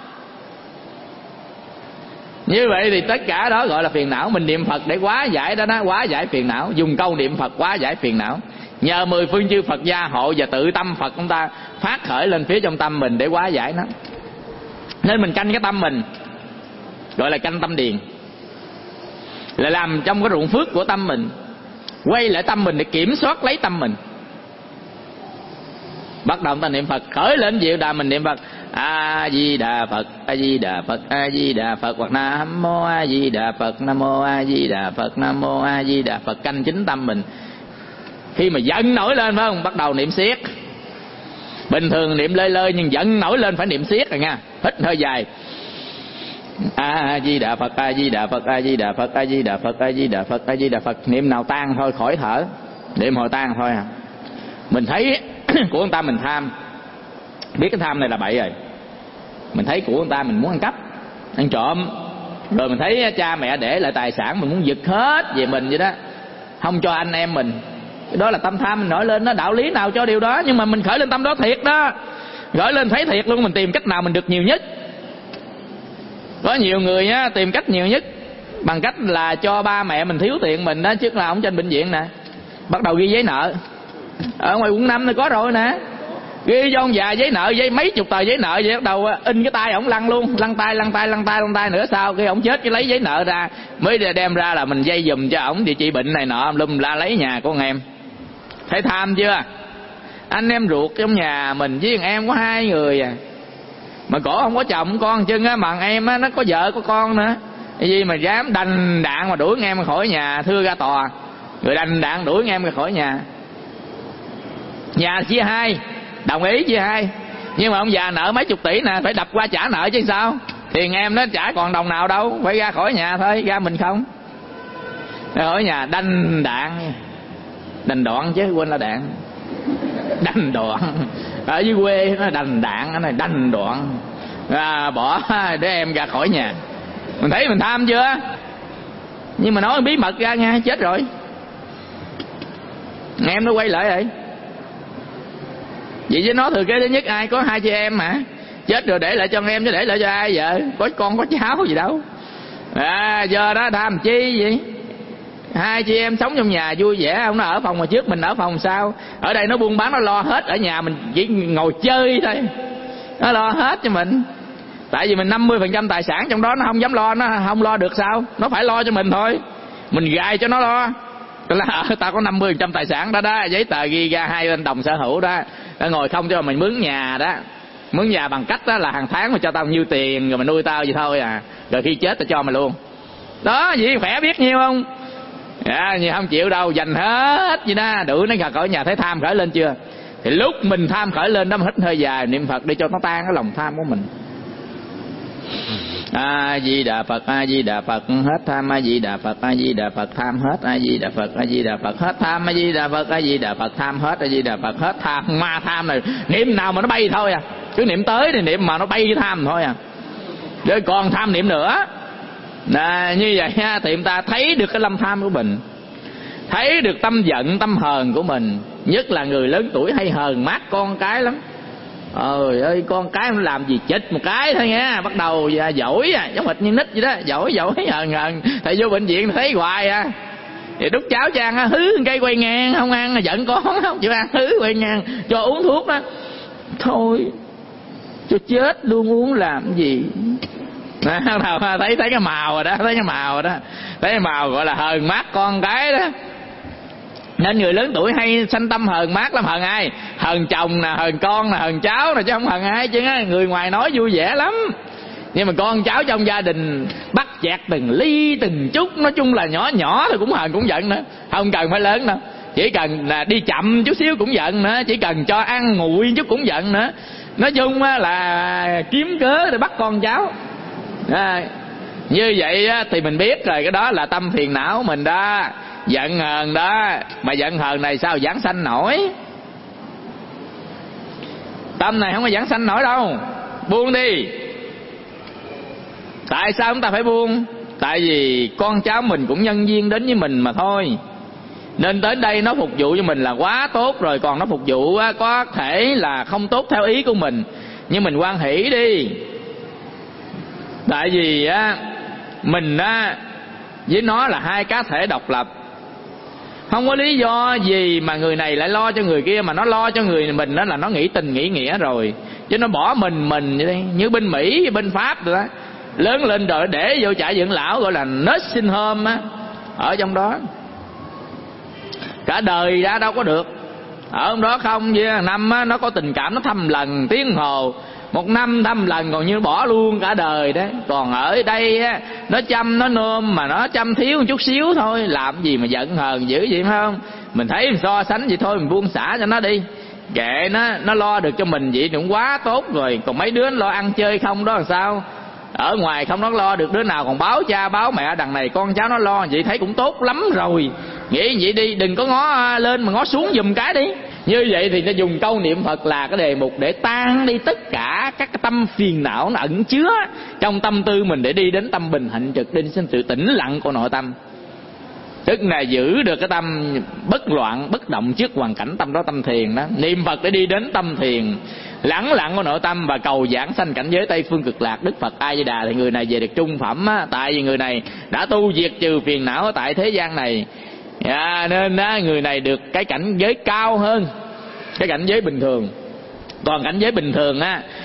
Như vậy thì tất cả đó gọi là phiền não. Mình niệm Phật để hóa giải đó, hóa giải phiền não. Dùng câu niệm Phật hóa giải phiền não. Nhờ 10 phương chư Phật gia hộ và tự tâm Phật chúng ta phát khởi lên phía trong tâm mình để hóa giải nó. Nên mình canh cái tâm mình, gọi là canh tâm điền, là làm trong cái ruộng phước của tâm mình. Quay lại tâm mình để kiểm soát lấy tâm mình. Bắt đầu ta niệm Phật, khởi lên Diệu Đà mình niệm Phật A Di Đà Phật, A Di Đà Phật, A Di Đà Phật, hoặc Nam Mô A Di Đà Phật, Nam Mô A Di Đà Phật, Nam Mô A Di Đà Phật. Canh chính tâm mình. Khi mà giận nổi lên phải không, bắt đầu niệm siết. Bình thường niệm lơi lơi nhưng giận nổi lên phải niệm siết rồi nha. Hít hơi dài. A Di Đà Phật, A Di Đà Phật, A Di Đà Phật, A Di Đà Phật, A Di Đà Phật, A Di Đà Phật. Niệm nào tan thôi, khỏi thở. Niệm hồi tan thôi à. Mình thấy của người ta mình tham, biết cái tham này là bậy rồi. Mình thấy của người ta mình muốn ăn cắp, ăn trộm. Rồi mình thấy cha mẹ để lại tài sản mình muốn giật hết về mình vậy đó, không cho anh em mình. Cái đó là tâm tham mình nổi lên đó. Đạo lý nào cho điều đó, nhưng mà mình khởi lên tâm đó thiệt đó. Gửi lên thấy thiệt luôn. Mình tìm cách nào mình được nhiều nhất. Có nhiều người á, tìm cách nhiều nhất bằng cách là cho ba mẹ mình thiếu tiền mình đó. Trước là ông trên bệnh viện nè, bắt đầu ghi giấy nợ. Ở ngoài quận 5 này có rồi nè, ghi cho ông già giấy nợ, giấy mấy chục tờ giấy nợ vậy. Bắt đầu in cái tay ổng lăn luôn, lăn tay nữa. Sau khi ổng chết cái lấy giấy nợ ra mới đem ra là mình dây dùm cho ổng địa chỉ bệnh này nọ lum la, lấy nhà của anh em. Thấy tham chưa? Anh em ruột trong nhà mình với thằng em có 2 người à, mà cổ không có chồng con chân á, mà em á nó có vợ có con nữa. Cái gì mà dám đành đạn mà đuổi em khỏi nhà, thưa ra tòa, rồi đành đạn đuổi em ra khỏi nhà. Nhà chia 2, đồng ý chia 2, nhưng mà ông già nợ mấy chục tỷ nè, phải đập qua trả nợ chứ sao. Thì em nó trả còn đồng nào đâu, phải ra khỏi nhà thôi, ra mình không. Ra khỏi nhà đành đạn, đành đoạn chứ quên là đạn, đành đoạn. Ở dưới quê nó đành đạn, nó này đành đoạn, bỏ để em ra khỏi nhà. Mình thấy mình tham chưa? Nhưng mà nói bí mật ra nha, chết rồi. Em nó quay lại rồi. Vậy chứ nó thừa kế thứ nhất ai, có 2 chị em mà. Chết rồi để lại cho em chứ để lại cho ai vợ, có con có cháu gì đâu. Do đó tham chi vậy. Hai chị em sống trong nhà vui vẻ, không, nó ở phòng mà trước, mình ở phòng sau. Ở đây nó buôn bán nó lo hết, ở nhà mình chỉ ngồi chơi thôi, nó lo hết cho mình. Tại vì mình 50% tài sản trong đó nó không dám lo, nó không lo được sao, nó phải lo cho mình thôi. Mình gài cho nó lo. Tao có 50% tài sản đó đó, giấy tờ ghi ra 2 bên đồng sở hữu đó. Tao ngồi không cho mình mướn nhà đó. Mướn nhà bằng cách đó là hàng tháng mà cho tao nhiêu tiền rồi mày nuôi tao vậy thôi à. Rồi khi chết tao cho mày luôn. Đó, gì khỏe biết nhiêu không? Nhiều không chịu đâu, dành hết vậy đó. Đủ nó khỏi nhà thấy tham khởi lên chưa? Thì lúc mình tham khởi lên đó, mình hít hơi dài niệm Phật để cho nó tan cái lòng tham của mình. A Di Đà Phật, A Di Đà Phật, hết tham. A Di Đà Phật, A Di Đà Phật, tham hết. A Di Đà Phật, A Di Đà Phật, hết tham. A Di Đà Phật, A Di Đà Phật, tham hết. A Di Đà Phật, hết tham. Ma tham này niệm nào mà nó bay thôi à. Cứ niệm tới thì niệm mà nó bay cái tham thôi à. Rồi còn tham niệm nữa. Như vậy thì chúng ta thấy được cái lâm tham của mình, thấy được tâm giận tâm hờn của mình. Nhất là người lớn tuổi hay hờn mát con cái lắm. Ơi ơi, con cái nó làm gì chích một cái thôi nha, bắt đầu dỗi giống hệt như nít vậy đó, dỗi hờn. Thầy vô bệnh viện thấy hoài thì đút cháo cho ăn hứ cây quay ngang, không ăn giận con không chịu ăn, hứ quay ngang, cho uống thuốc đó thôi cho chết luôn, uống làm gì. Thấy cái màu rồi đó, thấy cái màu gọi là hờn mát con cái đó. Nên người lớn tuổi hay sanh tâm hờn mát lắm. Hờn ai? Hờn chồng nè, hờn con nè, hờn cháu nè, chứ không hờn ai chứ. Người ngoài nói vui vẻ lắm, nhưng mà con cháu trong gia đình bắt chẹt từng ly từng chút, nói chung là nhỏ nhỏ thì cũng hờn cũng giận nữa. Không cần phải lớn đâu, chỉ cần là đi chậm chút xíu cũng giận nữa, chỉ cần cho ăn nguội chút cũng giận nữa. Nói chung là kiếm cớ để bắt con cháu. Như vậy thì mình biết rồi, cái đó là tâm phiền não mình đó, giận hờn đó. Mà giận hờn này sao giảng sanh nổi? Tâm này không có giảng sanh nổi đâu. Buông đi. Tại sao chúng ta phải buông? Tại vì con cháu mình cũng nhân duyên đến với mình mà thôi. Nên tới đây nó phục vụ cho mình là quá tốt rồi. Còn nó phục vụ có thể là không tốt theo ý của mình, nhưng mình hoan hỷ đi. Tại vì mình với nó là hai cá thể độc lập. Không có lý do gì mà người này lại lo cho người kia, mà nó lo cho người mình đó là nó nghĩ tình nghĩ nghĩa rồi. Chứ nó bỏ mình vậy, như bên Mỹ bên Pháp rồi đó, lớn lên rồi để vô trại dưỡng lão gọi là nursing home ở trong đó cả đời ra đâu có được. Ở trong đó không với năm nó có tình cảm, nó thăm lần tiếng hồ, 1 năm thăm lần còn như bỏ luôn cả đời đấy. Còn ở đây nó chăm nó nôm mà nó chăm thiếu một chút xíu thôi, làm gì mà giận hờn dữ vậy phải không? Mình thấy mình so sánh vậy thôi, mình buông xả cho nó đi, kệ nó lo được cho mình vậy cũng quá tốt rồi. Còn mấy đứa nó lo ăn chơi không đó là sao? Ở ngoài không nó lo được đứa nào còn báo cha báo mẹ, đằng này con cháu nó lo vậy thấy cũng tốt lắm rồi. Nghĩ vậy đi, đừng có ngó lên mà ngó xuống giùm cái đi. Như vậy thì nó dùng câu niệm Phật là cái đề mục để tan đi tất cả các cái tâm phiền não nó ẩn chứa trong tâm tư mình, để đi đến tâm bình hạnh trực, đi đến sự tĩnh lặng của nội tâm. Tức là giữ được cái tâm bất loạn bất động trước hoàn cảnh, tâm đó tâm thiền đó. Niệm Phật để đi đến tâm thiền lắng lặng của nội tâm và cầu giảng sanh cảnh giới Tây Phương Cực Lạc. Đức Phật A Di Đà thì người này về được trung phẩm tại vì người này đã tu diệt trừ phiền não ở tại thế gian này. Nên người này được cái cảnh giới cao hơn cái cảnh giới bình thường. Còn cảnh giới bình thường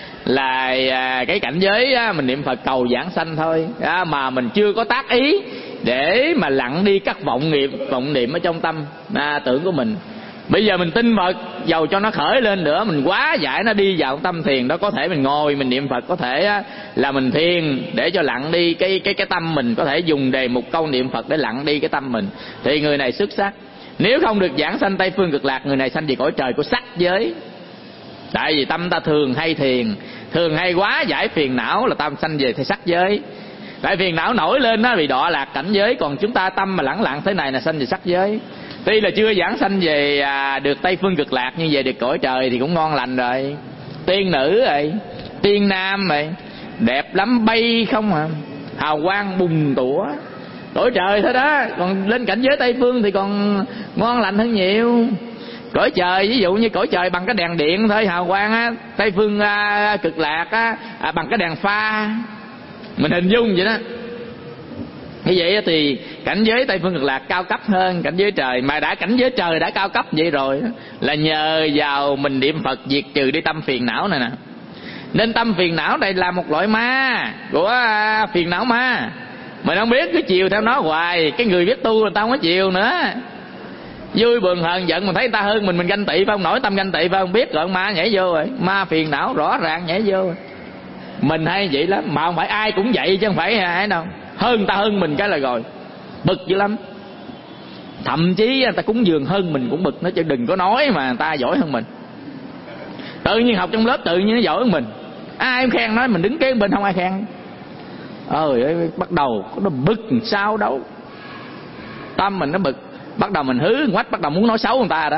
là cái cảnh giới mình niệm Phật cầu giảng sanh thôi, mà mình chưa có tác ý để mà lặng đi các vọng niệm ở trong tâm tưởng của mình. Bây giờ mình tin Phật, dầu cho nó khởi lên nữa, mình quá giải nó đi vào tâm thiền đó. Có thể mình ngồi mình niệm Phật, có thể là mình thiền để cho lặng đi cái tâm mình, có thể dùng đề mục câu niệm Phật để lặng đi cái tâm mình, thì người này xuất sắc. Nếu không được giảng sanh Tây Phương Cực Lạc, người này sanh về cõi trời của sắc giới. Tại vì tâm ta thường hay thiền, thường hay quá giải phiền não là tâm sanh về sắc giới. Tại phiền não nổi lên nó bị đọa lạc cảnh giới, còn chúng ta tâm mà lẳng lặng thế này là sanh về sắc giới. Tuy là chưa giảng sanh về được Tây Phương Cực Lạc, nhưng về được cõi trời thì cũng ngon lành rồi. Tiên nữ rồi, tiên nam rồi, đẹp lắm, bay không hào quang bùng tủa, cõi trời thôi đó. Còn lên cảnh giới Tây Phương thì còn ngon lành hơn nhiều. Cõi trời ví dụ như cõi trời bằng cái đèn điện thôi, hào quang Tây Phương Cực Lạc bằng cái đèn pha, mình hình dung vậy đó. Như vậy thì cảnh giới Tây Phương Cực Lạc cao cấp hơn cảnh giới trời. Mà đã cảnh giới trời đã cao cấp vậy rồi là nhờ vào mình niệm Phật diệt trừ đi tâm phiền não này nè. Nên tâm phiền não đây là một loại ma của phiền não ma. Mình không biết, cứ chiều theo nó hoài. Cái người biết tu người ta không có chiều nữa. Vui buồn hờn giận mình thấy người ta hơn mình ganh tị phải không? Nổi tâm ganh tị phải không? Biết rồi ma nhảy vô rồi. Ma phiền não rõ ràng nhảy vô rồi. Mình hay vậy lắm. Mà không phải ai cũng vậy chứ không phải ai đâu. Hơn người ta hơn mình cái là rồi bực dữ lắm. Thậm chí người ta cúng dường hơn mình cũng bực nó, chứ đừng có nói mà người ta giỏi hơn mình. Tự nhiên học trong lớp tự nhiên nó giỏi hơn mình. Ai em khen nói mình đứng kế bên không ai khen. Bắt đầu nó bực sao đâu. Tâm mình nó bực. Bắt đầu mình hứ quách, bắt đầu muốn nói xấu người ta đó.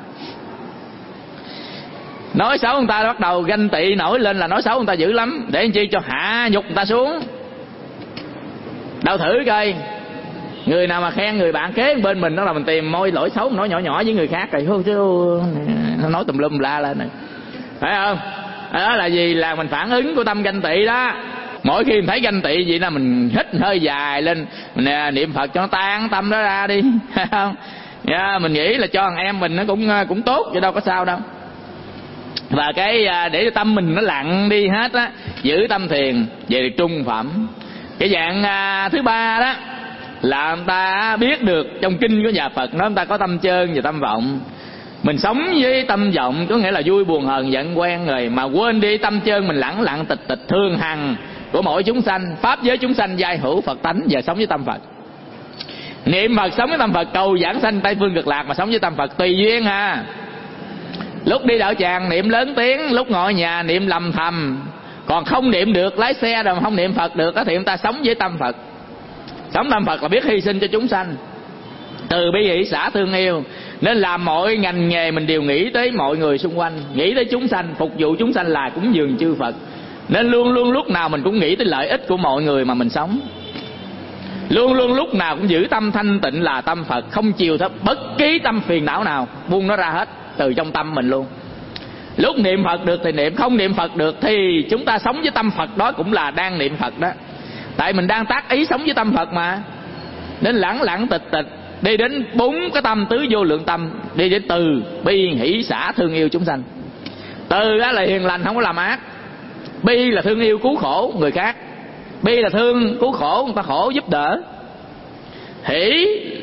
Nói xấu người ta bắt đầu ganh tị nổi lên là nói xấu người ta dữ lắm. Để làm chi cho hạ nhục người ta xuống. Đâu thử coi. Người nào mà khen người bạn kế bên mình đó là mình tìm môi lỗi xấu, nói nhỏ nhỏ với người khác rồi nó nói tùm lum la lên này. Phải không? Đó là gì? Là mình phản ứng của tâm ganh tị đó. Mỗi khi mình thấy ganh tị vậy là mình hít hơi dài lên, mình niệm Phật cho nó tan tâm đó ra đi. Phải không? Mình nghĩ là cho thằng em mình nó cũng tốt chứ đâu có sao đâu. Và cái để cho tâm mình nó lặng đi hết á, giữ tâm thiền về trung phẩm. Cái dạng thứ ba đó là người ta biết được trong kinh của nhà Phật nói người ta có tâm chơn và tâm vọng. Mình sống với tâm vọng có nghĩa là vui buồn hờn giận quen rồi, mà quên đi tâm chơn mình lẳng lặng tịch tịch thương hằng của mỗi chúng sanh, pháp giới chúng sanh giai hữu Phật tánh và sống với tâm Phật. Niệm Phật sống với tâm Phật cầu giảng sanh Tây Phương Cực Lạc, mà sống với tâm Phật tùy duyên ha. Lúc đi đạo tràng niệm lớn tiếng, lúc ngồi nhà niệm lầm thầm. Còn không niệm được, lái xe rồi mà không niệm Phật được thì chúng ta sống với tâm Phật. Sống tâm Phật là biết hy sinh cho chúng sanh, từ bi hỷ xả thương yêu. Nên làm mọi ngành nghề mình đều nghĩ tới mọi người xung quanh, nghĩ tới chúng sanh, phục vụ chúng sanh là cúng dường chư Phật. Nên luôn luôn lúc nào mình cũng nghĩ tới lợi ích của mọi người mà mình sống. Luôn luôn lúc nào cũng giữ tâm thanh tịnh là tâm Phật, không chiều theo bất kỳ tâm phiền não nào, buông nó ra hết từ trong tâm mình luôn. Lúc niệm Phật được thì niệm, không niệm Phật được thì chúng ta sống với tâm Phật, đó cũng là đang niệm Phật đó. Tại mình đang tác ý sống với tâm Phật mà. Nên lẳng lặng tịch tịch đi đến 4 cái tâm tứ vô lượng tâm, đi đến từ bi hỷ xả thương yêu chúng sanh. Từ đó là hiền lành không có làm ác, bi là thương yêu cứu khổ người khác, bi là thương cứu khổ người ta khổ giúp đỡ, hỷ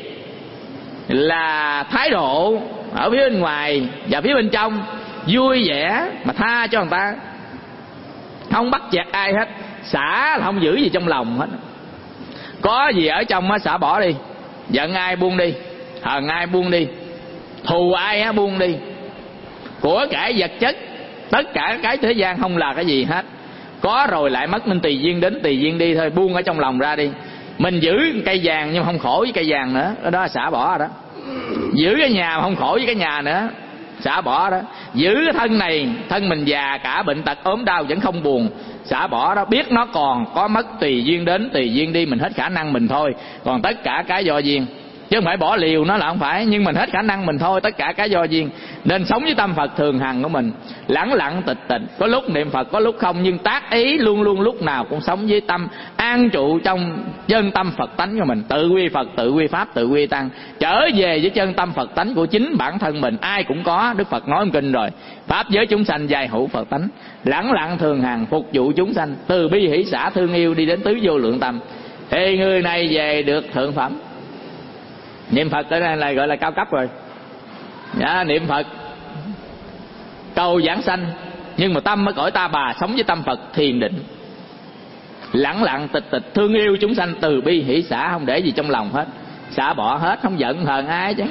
là thái độ ở phía bên ngoài và phía bên trong vui vẻ mà tha cho người ta, không bắt chẹt ai hết. Xả là không giữ gì trong lòng hết, có gì ở trong á xả bỏ đi. Giận ai buông đi, hờn ai buông đi, thù ai á buông đi. Của cải vật chất, tất cả cái thế gian không là cái gì hết. Có rồi lại mất nên tùy duyên đến tùy duyên đi thôi, buông ở trong lòng ra đi. Mình giữ cây vàng nhưng không khổ với cây vàng nữa, đó là xả bỏ rồi đó. Giữ cái nhà mà không khổ với cái nhà nữa, xả bỏ đó. Giữ cái thân này, thân mình già cả bệnh tật ốm đau vẫn không buồn, xả bỏ đó. Biết nó còn có mất tùy duyên đến tùy duyên đi, mình hết khả năng mình thôi, còn tất cả cái do duyên. Chứ không phải bỏ liều nó là không phải, nhưng mình hết khả năng mình thôi, tất cả cái do duyên. Nên sống với tâm Phật thường hằng của mình, lẳng lặng tịch tịch, có lúc niệm Phật có lúc không, nhưng tác ý luôn luôn lúc nào cũng sống với tâm an trụ trong chân tâm Phật tánh của mình. Tự quy Phật, tự quy Pháp, tự quy Tăng, trở về với chân tâm Phật tánh của chính bản thân mình. Ai cũng có, Đức Phật nói trong kinh rồi, pháp giới chúng sanh giai hữu Phật tánh, lẳng lặng thường hằng phục vụ chúng sanh, từ bi hỷ xả thương yêu đi đến tứ vô lượng tâm, thì người này về được thượng phẩm. Niệm Phật ở đây là gọi là cao cấp rồi. Niệm Phật cầu giảng sanh, nhưng mà tâm ở cõi ta bà sống với tâm Phật thiền định, lẳng lặng tịch tịch thương yêu chúng sanh, từ bi hỷ xả, không để gì trong lòng hết, xả bỏ hết, không giận hờn ai chứ.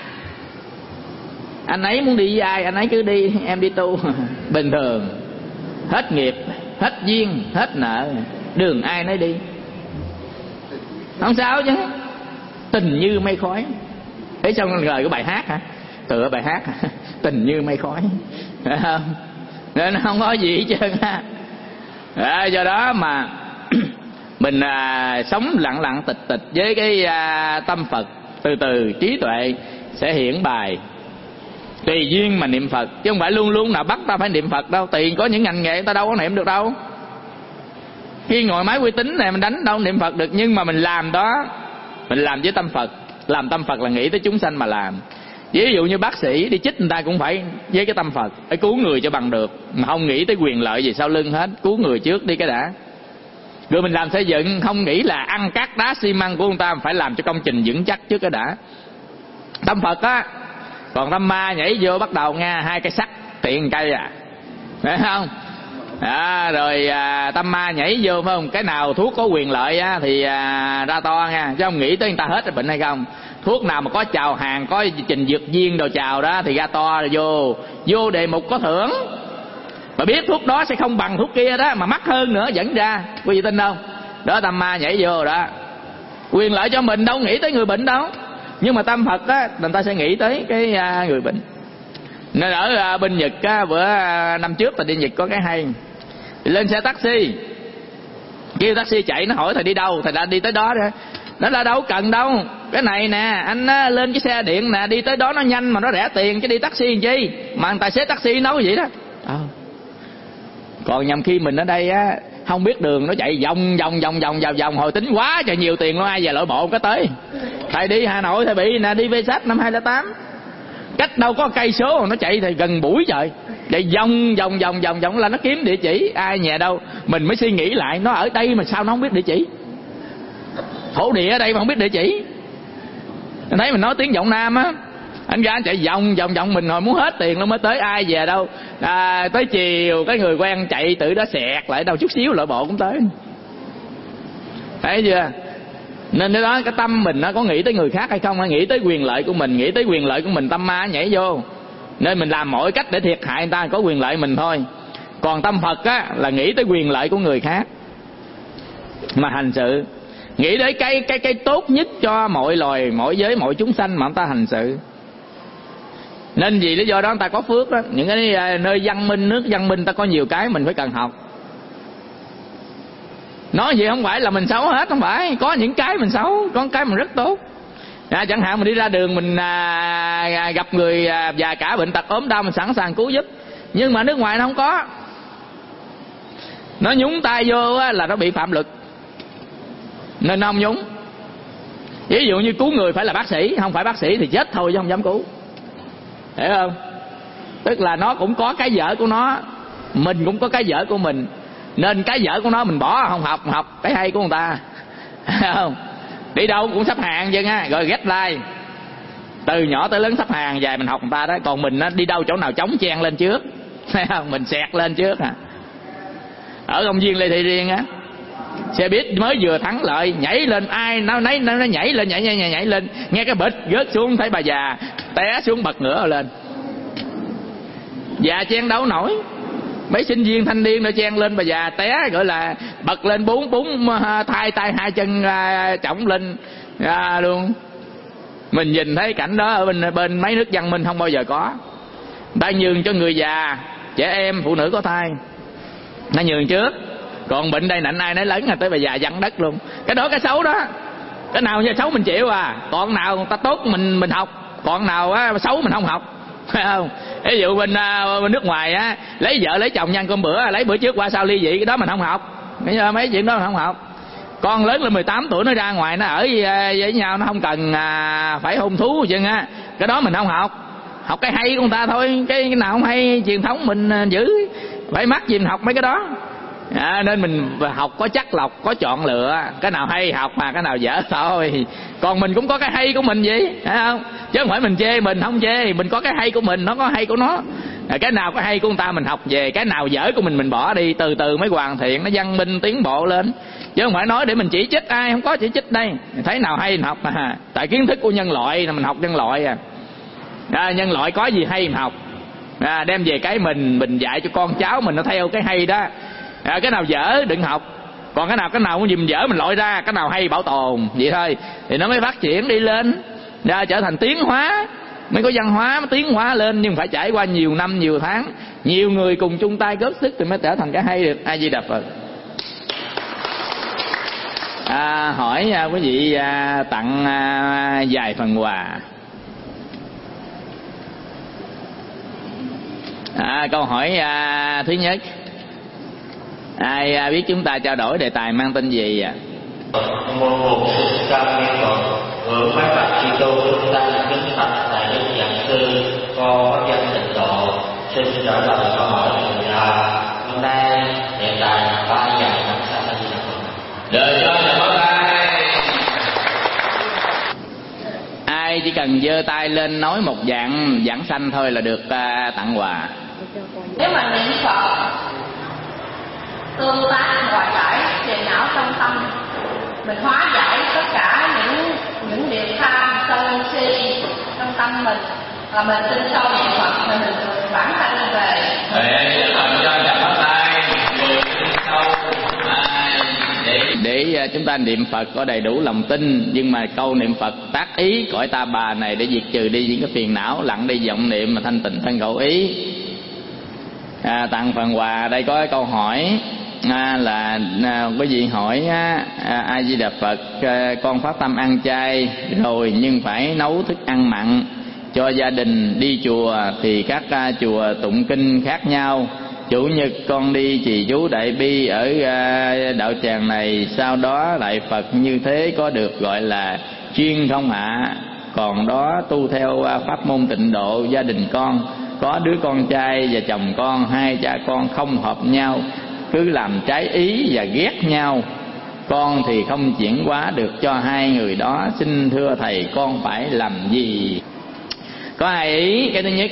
Anh ấy muốn đi với ai anh ấy cứ đi, em đi tu bình thường, hết nghiệp, hết duyên, hết nợ, đường ai nấy đi, không sao chứ. Tình như mây khói. Thế xong lời của bài hát hả? Tựa bài hát hả? Tình như mây khói. Không? Nên không có gì hết trơn ha. Do đó mà mình sống lặng lặng tịch tịch với cái tâm Phật, từ từ trí tuệ sẽ hiển bài. Tùy duyên mà niệm Phật, chứ không phải luôn luôn nào bắt ta phải niệm Phật đâu. Tiền có những ngành nghề ta đâu có niệm được đâu. Khi ngồi máy vi tính này mình đánh đâu niệm Phật được, nhưng mà mình làm đó, mình làm với tâm Phật. Làm tâm Phật là nghĩ tới chúng sanh mà làm. Ví dụ như bác sĩ đi chích người ta cũng phải với cái tâm Phật, phải cứu người cho bằng được, mà không nghĩ tới quyền lợi gì sau lưng hết, cứu người trước đi cái đã. Rồi mình làm xây dựng không nghĩ là ăn cát đá xi măng của người ta, phải làm cho công trình vững chắc trước cái đã. Tâm Phật á, còn tâm ma nhảy vô bắt đầu nghe 2 cây sắt tiện cây phải không? Rồi tâm ma nhảy vô phải không? Cái nào thuốc có quyền lợi á thì ra to nha, chứ không nghĩ tới người ta hết bệnh hay không. Thuốc nào mà có chào hàng, có trình dược viên đồ chào đó thì ra to vô đề mục có thưởng. Mà biết thuốc đó sẽ không bằng thuốc kia đó, mà mắc hơn nữa vẫn ra. Quý vị tin không? Đó, tâm ma nhảy vô đó. Quyền lợi cho mình đâu nghĩ tới người bệnh đâu, nhưng mà tâm Phật á, người ta sẽ nghĩ tới cái người bệnh. Nên ở bên Nhật á, bữa năm trước thầy đi Nhật có cái hay. Thì lên xe taxi, kêu taxi chạy, nó hỏi thầy đi đâu, thầy đã đi tới đó rồi. Nó là đâu cần đâu, cái này nè anh lên cái xe điện nè, đi tới đó nó nhanh mà nó rẻ tiền, chứ đi taxi làm chi. Mà tài xế taxi nói vậy đó. Còn nhầm khi mình ở đây á không biết đường, nó chạy vòng hồi tính quá trời nhiều tiền luôn, ai về lội bộ có tới. Thầy đi Hà Nội thầy bị nè, đi Vsat năm 2008, cách đâu có cây số nó chạy thì gần buổi trời, chạy vòng là nó kiếm địa chỉ, ai nhà đâu. Mình mới suy nghĩ lại, nó ở đây mà sao nó không biết địa chỉ, thổ địa ở đây mà không biết địa chỉ. Anh thấy mình nói tiếng giọng Nam á, anh ra anh chạy vòng mình hồi muốn hết tiền nó mới tới, ai về đâu. Tới chiều cái người quen chạy tự đó xẹt lại đâu chút xíu lội bộ cũng tới. Thấy chưa? Nên cái đó cái tâm mình nó có nghĩ tới người khác hay không, hay nghĩ tới quyền lợi của mình. Nghĩ tới quyền lợi của mình tâm ma nhảy vô, nên mình làm mọi cách để thiệt hại người ta, có quyền lợi mình thôi. Còn tâm Phật á là nghĩ tới quyền lợi của người khác mà hành sự, nghĩ đến cái tốt nhất cho mọi loài, mọi giới, mọi chúng sanh mà người ta hành sự. Nên vì lý do đó người ta có phước đó. Những cái nơi văn minh, nước văn minh, ta có nhiều cái mình phải cần học. Nói gì không phải là mình xấu hết, không phải. Có những cái mình xấu, có cái mình rất tốt. Chẳng hạn mình đi ra đường mình gặp người già cả bệnh tật ốm đau, mình sẵn sàng cứu giúp. Nhưng mà nước ngoài nó không có. Nó nhúng tay vô là nó bị phạm luật, nên nó không nhúng. Ví dụ như cứu người phải là bác sĩ, không phải bác sĩ thì chết thôi chứ không dám cứu. Hiểu không? Tức là nó cũng có cái dở của nó, mình cũng có cái dở của mình. Nên cái dở của nó mình bỏ không học cái hay của người ta. Không? Đi đâu cũng sắp hàng chứ nha, rồi get like. Từ nhỏ tới lớn sắp hàng dài mình học người ta đó. Còn mình đi đâu chỗ nào trống chen lên trước. Thấy không? Mình xẹt lên trước Ở công viên Lê Thị Riêng á, xe buýt mới vừa thắng lợi, nhảy lên, ai nó nhảy lên, nhảy lên, nghe cái bịch rớt xuống, thấy bà già té xuống bật ngửa lên. Già chen đấu nổi, mấy sinh viên thanh niên nó chen lên, bà già té gọi là bật lên bún thay tay hai chân chổng lên luôn. Mình nhìn thấy cảnh đó ở bên mấy nước văn minh không bao giờ có. Ta nhường cho người già, trẻ em, phụ nữ có thai, nó nhường trước. Còn bệnh đây nạnh ai nấy lớn tới bà già văng đất luôn. Cái đó cái xấu đó. Cái nào như xấu mình chịu còn nào người ta tốt mình học, còn nào xấu mình không học. Phải không? Ví dụ bên nước ngoài á, lấy vợ lấy chồng nhân cơm bữa, lấy bữa trước qua sau ly dị, cái đó mình không học. Mấy chuyện đó mình không học. Con lớn lên 18 tuổi nó ra ngoài nó ở với nhau, nó không cần phải hôn thú chứ á. Cái đó mình không học. Học cái hay của người ta thôi, cái nào không hay truyền thống mình giữ. Phải mắc gì mình học mấy cái đó. Nên mình học có chắc lọc, có chọn lựa, cái nào hay học mà cái nào dở thôi. Còn mình cũng có cái hay của mình vậy, phải không? Chứ không phải mình chê, mình không chê, mình có cái hay của mình, nó có hay của nó. Cái nào có hay của người ta mình học về, cái nào dở của mình bỏ đi, từ từ mới hoàn thiện, nó văn minh tiến bộ lên. Chứ không phải nói để mình chỉ trích ai, không có chỉ trích đây. Thấy nào hay mình học tại kiến thức của nhân loại là mình học nhân loại nhân loại có gì hay mình học. Đem về cái mình dạy cho con cháu mình nó theo cái hay đó. Cái nào dở đừng học, còn cái nào cũng gì mình dở mình lội ra, cái nào hay bảo tồn vậy thôi, thì nó mới phát triển đi lên, trở thành tiến hóa, mới có văn hóa, mới tiến hóa lên. Nhưng phải trải qua nhiều năm nhiều tháng, nhiều người cùng chung tay góp sức thì mới trở thành cái hay được. A Di Đà Phật. Hỏi quý vị tặng vài phần quà. Câu hỏi thứ nhất, Ai biết chúng ta trao đổi đề tài mang tên gì ạ? Môn một sự trong niệm Phật hưởng bái bạch Kitô chúng ta kính bạch Đại Đức Giảng Sư, con pháp danh Tịnh Độ xin trả lời câu hỏi này là hôm nay hiện tại có ai giảng giảng sanh hay gì không? Đời cho nhà có tay. Ai chỉ cần giơ tay lên nói một dạng giảng sanh thôi là được tặng quà. Nếu mà niệm Phật tương tác ngoại giải về não trong tâm, mình hóa giải tất cả những điều tham sân si trong tâm mình, và mình tin sâu niệm Phật, mình bản thân về. Cho chặt bắt tay, người tin sâu để chúng ta niệm Phật có đầy đủ lòng tin, nhưng mà câu niệm Phật tác ý cõi ta bà này để diệt trừ đi những cái phiền não, lặng đi vọng niệm mà thanh tịnh thân khẩu ý. Tặng phần quà đây có cái câu hỏi là quý vị hỏi A Di Đà Phật, con phát tâm ăn chay rồi nhưng phải nấu thức ăn mặn cho gia đình đi chùa, thì các chùa tụng kinh khác nhau. Chủ nhật con đi trì chú Đại Bi ở đạo tràng này, sau đó lại Phật, như thế có được gọi là chuyên không ạ? Còn đó tu theo pháp môn Tịnh Độ, gia đình con có đứa con trai và chồng con, hai cha con không hợp nhau, cứ làm trái ý và ghét nhau. Con thì không chuyển hóa được cho hai người đó, xin thưa thầy con phải làm gì? Có hai ý. Cái thứ nhất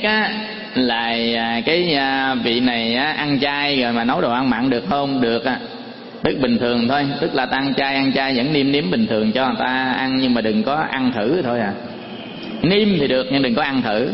là cái vị này ăn chay rồi mà nấu đồ ăn mặn được không? Được tức bình thường thôi, tức là ta ăn chay vẫn nêm bình thường cho người ta ăn, nhưng mà đừng có ăn thử thôi Nêm thì được nhưng đừng có ăn thử,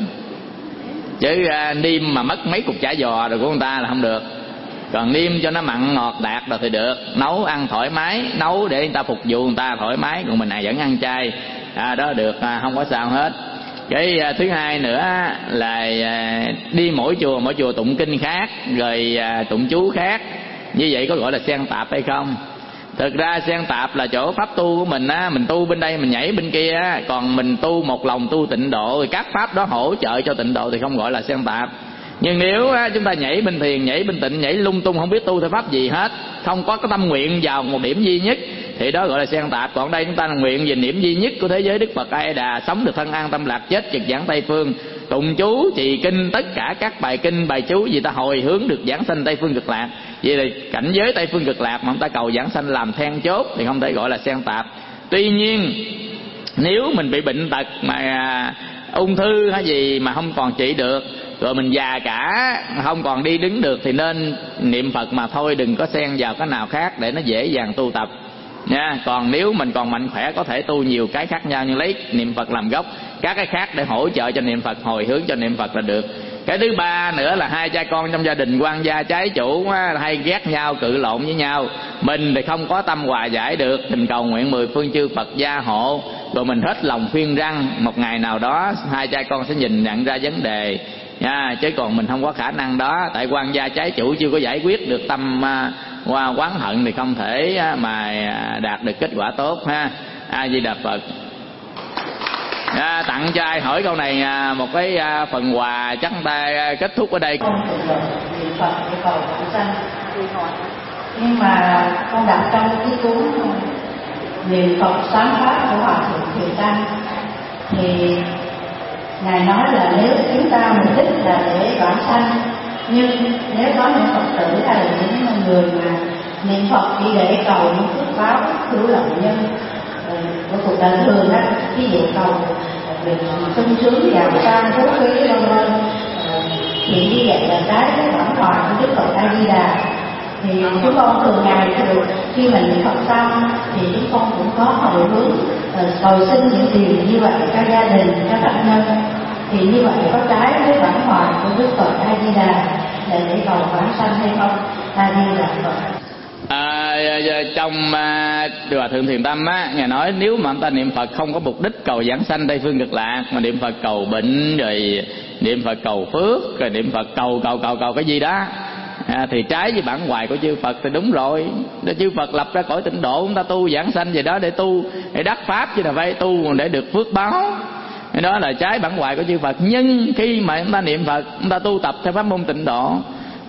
chứ nêm mà mất mấy cục chả giò rồi của người ta là không được. Còn nêm cho nó mặn ngọt đạt rồi thì được, nấu ăn thoải mái, nấu để người ta phục vụ người ta thoải mái, còn mình này vẫn ăn chay đó được, không có sao hết. Cái thứ hai nữa là đi mỗi chùa tụng kinh khác, rồi tụng chú khác, như vậy có gọi là xen tạp hay không? Thực ra xen tạp là chỗ pháp tu của mình mình tu bên đây mình nhảy bên kia, còn mình tu một lòng tu Tịnh Độ, rồi các pháp đó hỗ trợ cho Tịnh Độ thì không gọi là xen tạp. Nhưng nếu chúng ta nhảy bên thiền, nhảy bên tịnh, nhảy lung tung không biết tu theo pháp gì hết, không có cái tâm nguyện vào một điểm duy nhất, thì đó gọi là xen tạp. Còn đây chúng ta là nguyện về điểm duy nhất của thế giới Đức Phật A Di Đà, sống được thân an tâm lạc, chết trực giảng Tây Phương, tụng chú trì kinh, tất cả các bài kinh bài chú gì ta hồi hướng được giảng sanh Tây Phương Cực Lạc. Vậy là cảnh giới Tây Phương Cực Lạc mà chúng ta cầu giảng sanh làm then chốt thì không thể gọi là xen tạp. Tuy nhiên nếu mình bị bệnh tật mà ung thư hay gì mà không còn trị được, rồi mình già cả không còn đi đứng được, thì nên niệm Phật mà thôi, đừng có xen vào cái nào khác để nó dễ dàng tu tập nha. Còn nếu mình còn mạnh khỏe có thể tu nhiều cái khác nhau, nhưng lấy niệm Phật làm gốc, các cái khác để hỗ trợ cho niệm Phật, hồi hướng cho niệm Phật là được. Cái thứ ba nữa là hai cha con trong gia đình quan gia trái chủ hay ghét nhau, cự lộn với nhau, mình thì không có tâm hòa giải được, mình cầu nguyện 10 phương chư Phật gia hộ, rồi mình hết lòng khuyên răn, một ngày nào đó hai cha con sẽ nhìn nhận ra vấn đề nha. Chứ còn mình không có khả năng đó, tại quan gia trái chủ chưa có giải quyết được tâm oán hận thì không thể mà đạt được kết quả tốt ha. A Di Đà Phật. Tặng cho ai hỏi câu này một cái phần quà, chắc ta kết thúc ở đây. Con tự động niệm Phật để cầu vãng sanh, nhưng mà con đọc trong cái cuốn niệm Phật sáng pháp của Hòa Thượng Thiện Tăng thì ngài nói là nếu chúng ta mục đích là để vãng sanh, nhưng nếu có những Phật tử hay là những người mà niệm Phật chỉ để cầu những phước báo hữu lậu nhân của cuộc đời thường đó, ví dụ cầu được sung sướng giàu sang phú quý vân vân, thì như vậy là trái với bản hòa của Đức Phật A Di Đà. Thì chúng con thường ngày được khi mình niệm Phật xong thì chúng con cũng có hồi hướng cầu xin những điều như vậy cho gia đình, cho thân nhân, thì như vậy có trái với bản hòa của Đức Phật A Di Đà để cầu vãng sanh hay không? A Di Đà Phật. Trong Hòa Thượng Thiền Tâm ngài nói nếu mà chúng ta niệm Phật không có mục đích cầu giảng sanh Tây Phương Cực Lạc, mà niệm Phật cầu bệnh, rồi niệm Phật cầu phước, rồi niệm Phật cầu cái gì đó thì trái với bản hoài của chư Phật thì đúng rồi. Chư Phật lập ra cõi Tịnh Độ, chúng ta tu giảng sanh về đó để tu, để đắc pháp, chứ là phải tu để được phước báo. Cái đó là trái bản hoài của chư Phật. Nhưng khi mà chúng ta niệm Phật, chúng ta tu tập theo pháp môn Tịnh Độ,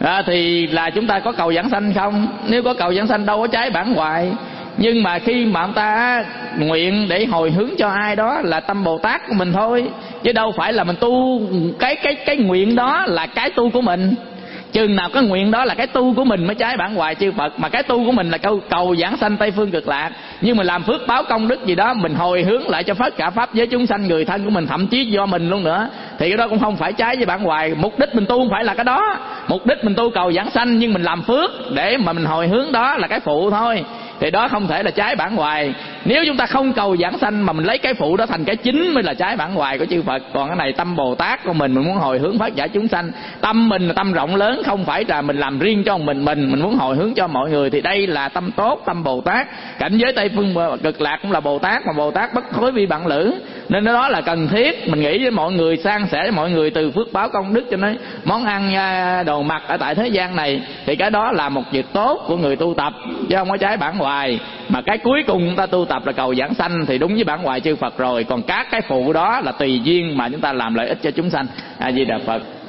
thì là chúng ta có cầu giảng sanh không? Nếu có cầu giảng sanh đâu có trái bản hoài. Nhưng mà khi mà ông ta nguyện để hồi hướng cho ai đó là tâm Bồ Tát của mình thôi, chứ đâu phải là mình tu cái nguyện đó là cái tu của mình. Chừng nào cái nguyện đó là cái tu của mình mới trái bản hoài chư Phật. Mà cái tu của mình là cầu giảng sanh Tây Phương Cực Lạc. Nhưng mà làm phước báo công đức gì đó, mình hồi hướng lại cho tất cả pháp giới chúng sanh, người thân của mình, thậm chí do mình luôn nữa, thì cái đó cũng không phải trái với bản hoài. Mục đích mình tu không phải là cái đó. Mục đích mình tu cầu giảng sanh, nhưng mình làm phước để mà mình hồi hướng đó là cái phụ thôi, thì đó không thể là trái bản hoài. Nếu chúng ta không cầu giảng sanh mà mình lấy cái phụ đó thành cái chính mới là trái bản hoài của chư Phật. Còn cái này tâm Bồ Tát của mình muốn hồi hướng phát giải chúng sanh, tâm mình là tâm rộng lớn, không phải là mình làm riêng cho mình muốn hồi hướng cho mọi người, thì đây là tâm tốt, tâm Bồ Tát. Cảnh giới Tây Phương Cực Lạc cũng là Bồ Tát, mà Bồ Tát bất thối vi bạn lữ, nên đó là cần thiết. Mình nghĩ với mọi người, san sẻ với mọi người từ phước báo công đức cho nó món ăn đồ mặc ở tại thế gian này, thì cái đó là một việc tốt của người tu tập, chứ không có trái bản hoài. Mà cái cuối cùng chúng ta tu tập là cầu giảng sanh thì đúng với bản hoài chư Phật rồi. Còn các cái phụ đó là tùy duyên mà chúng ta làm lợi ích cho chúng sanh. A Di Đà Phật.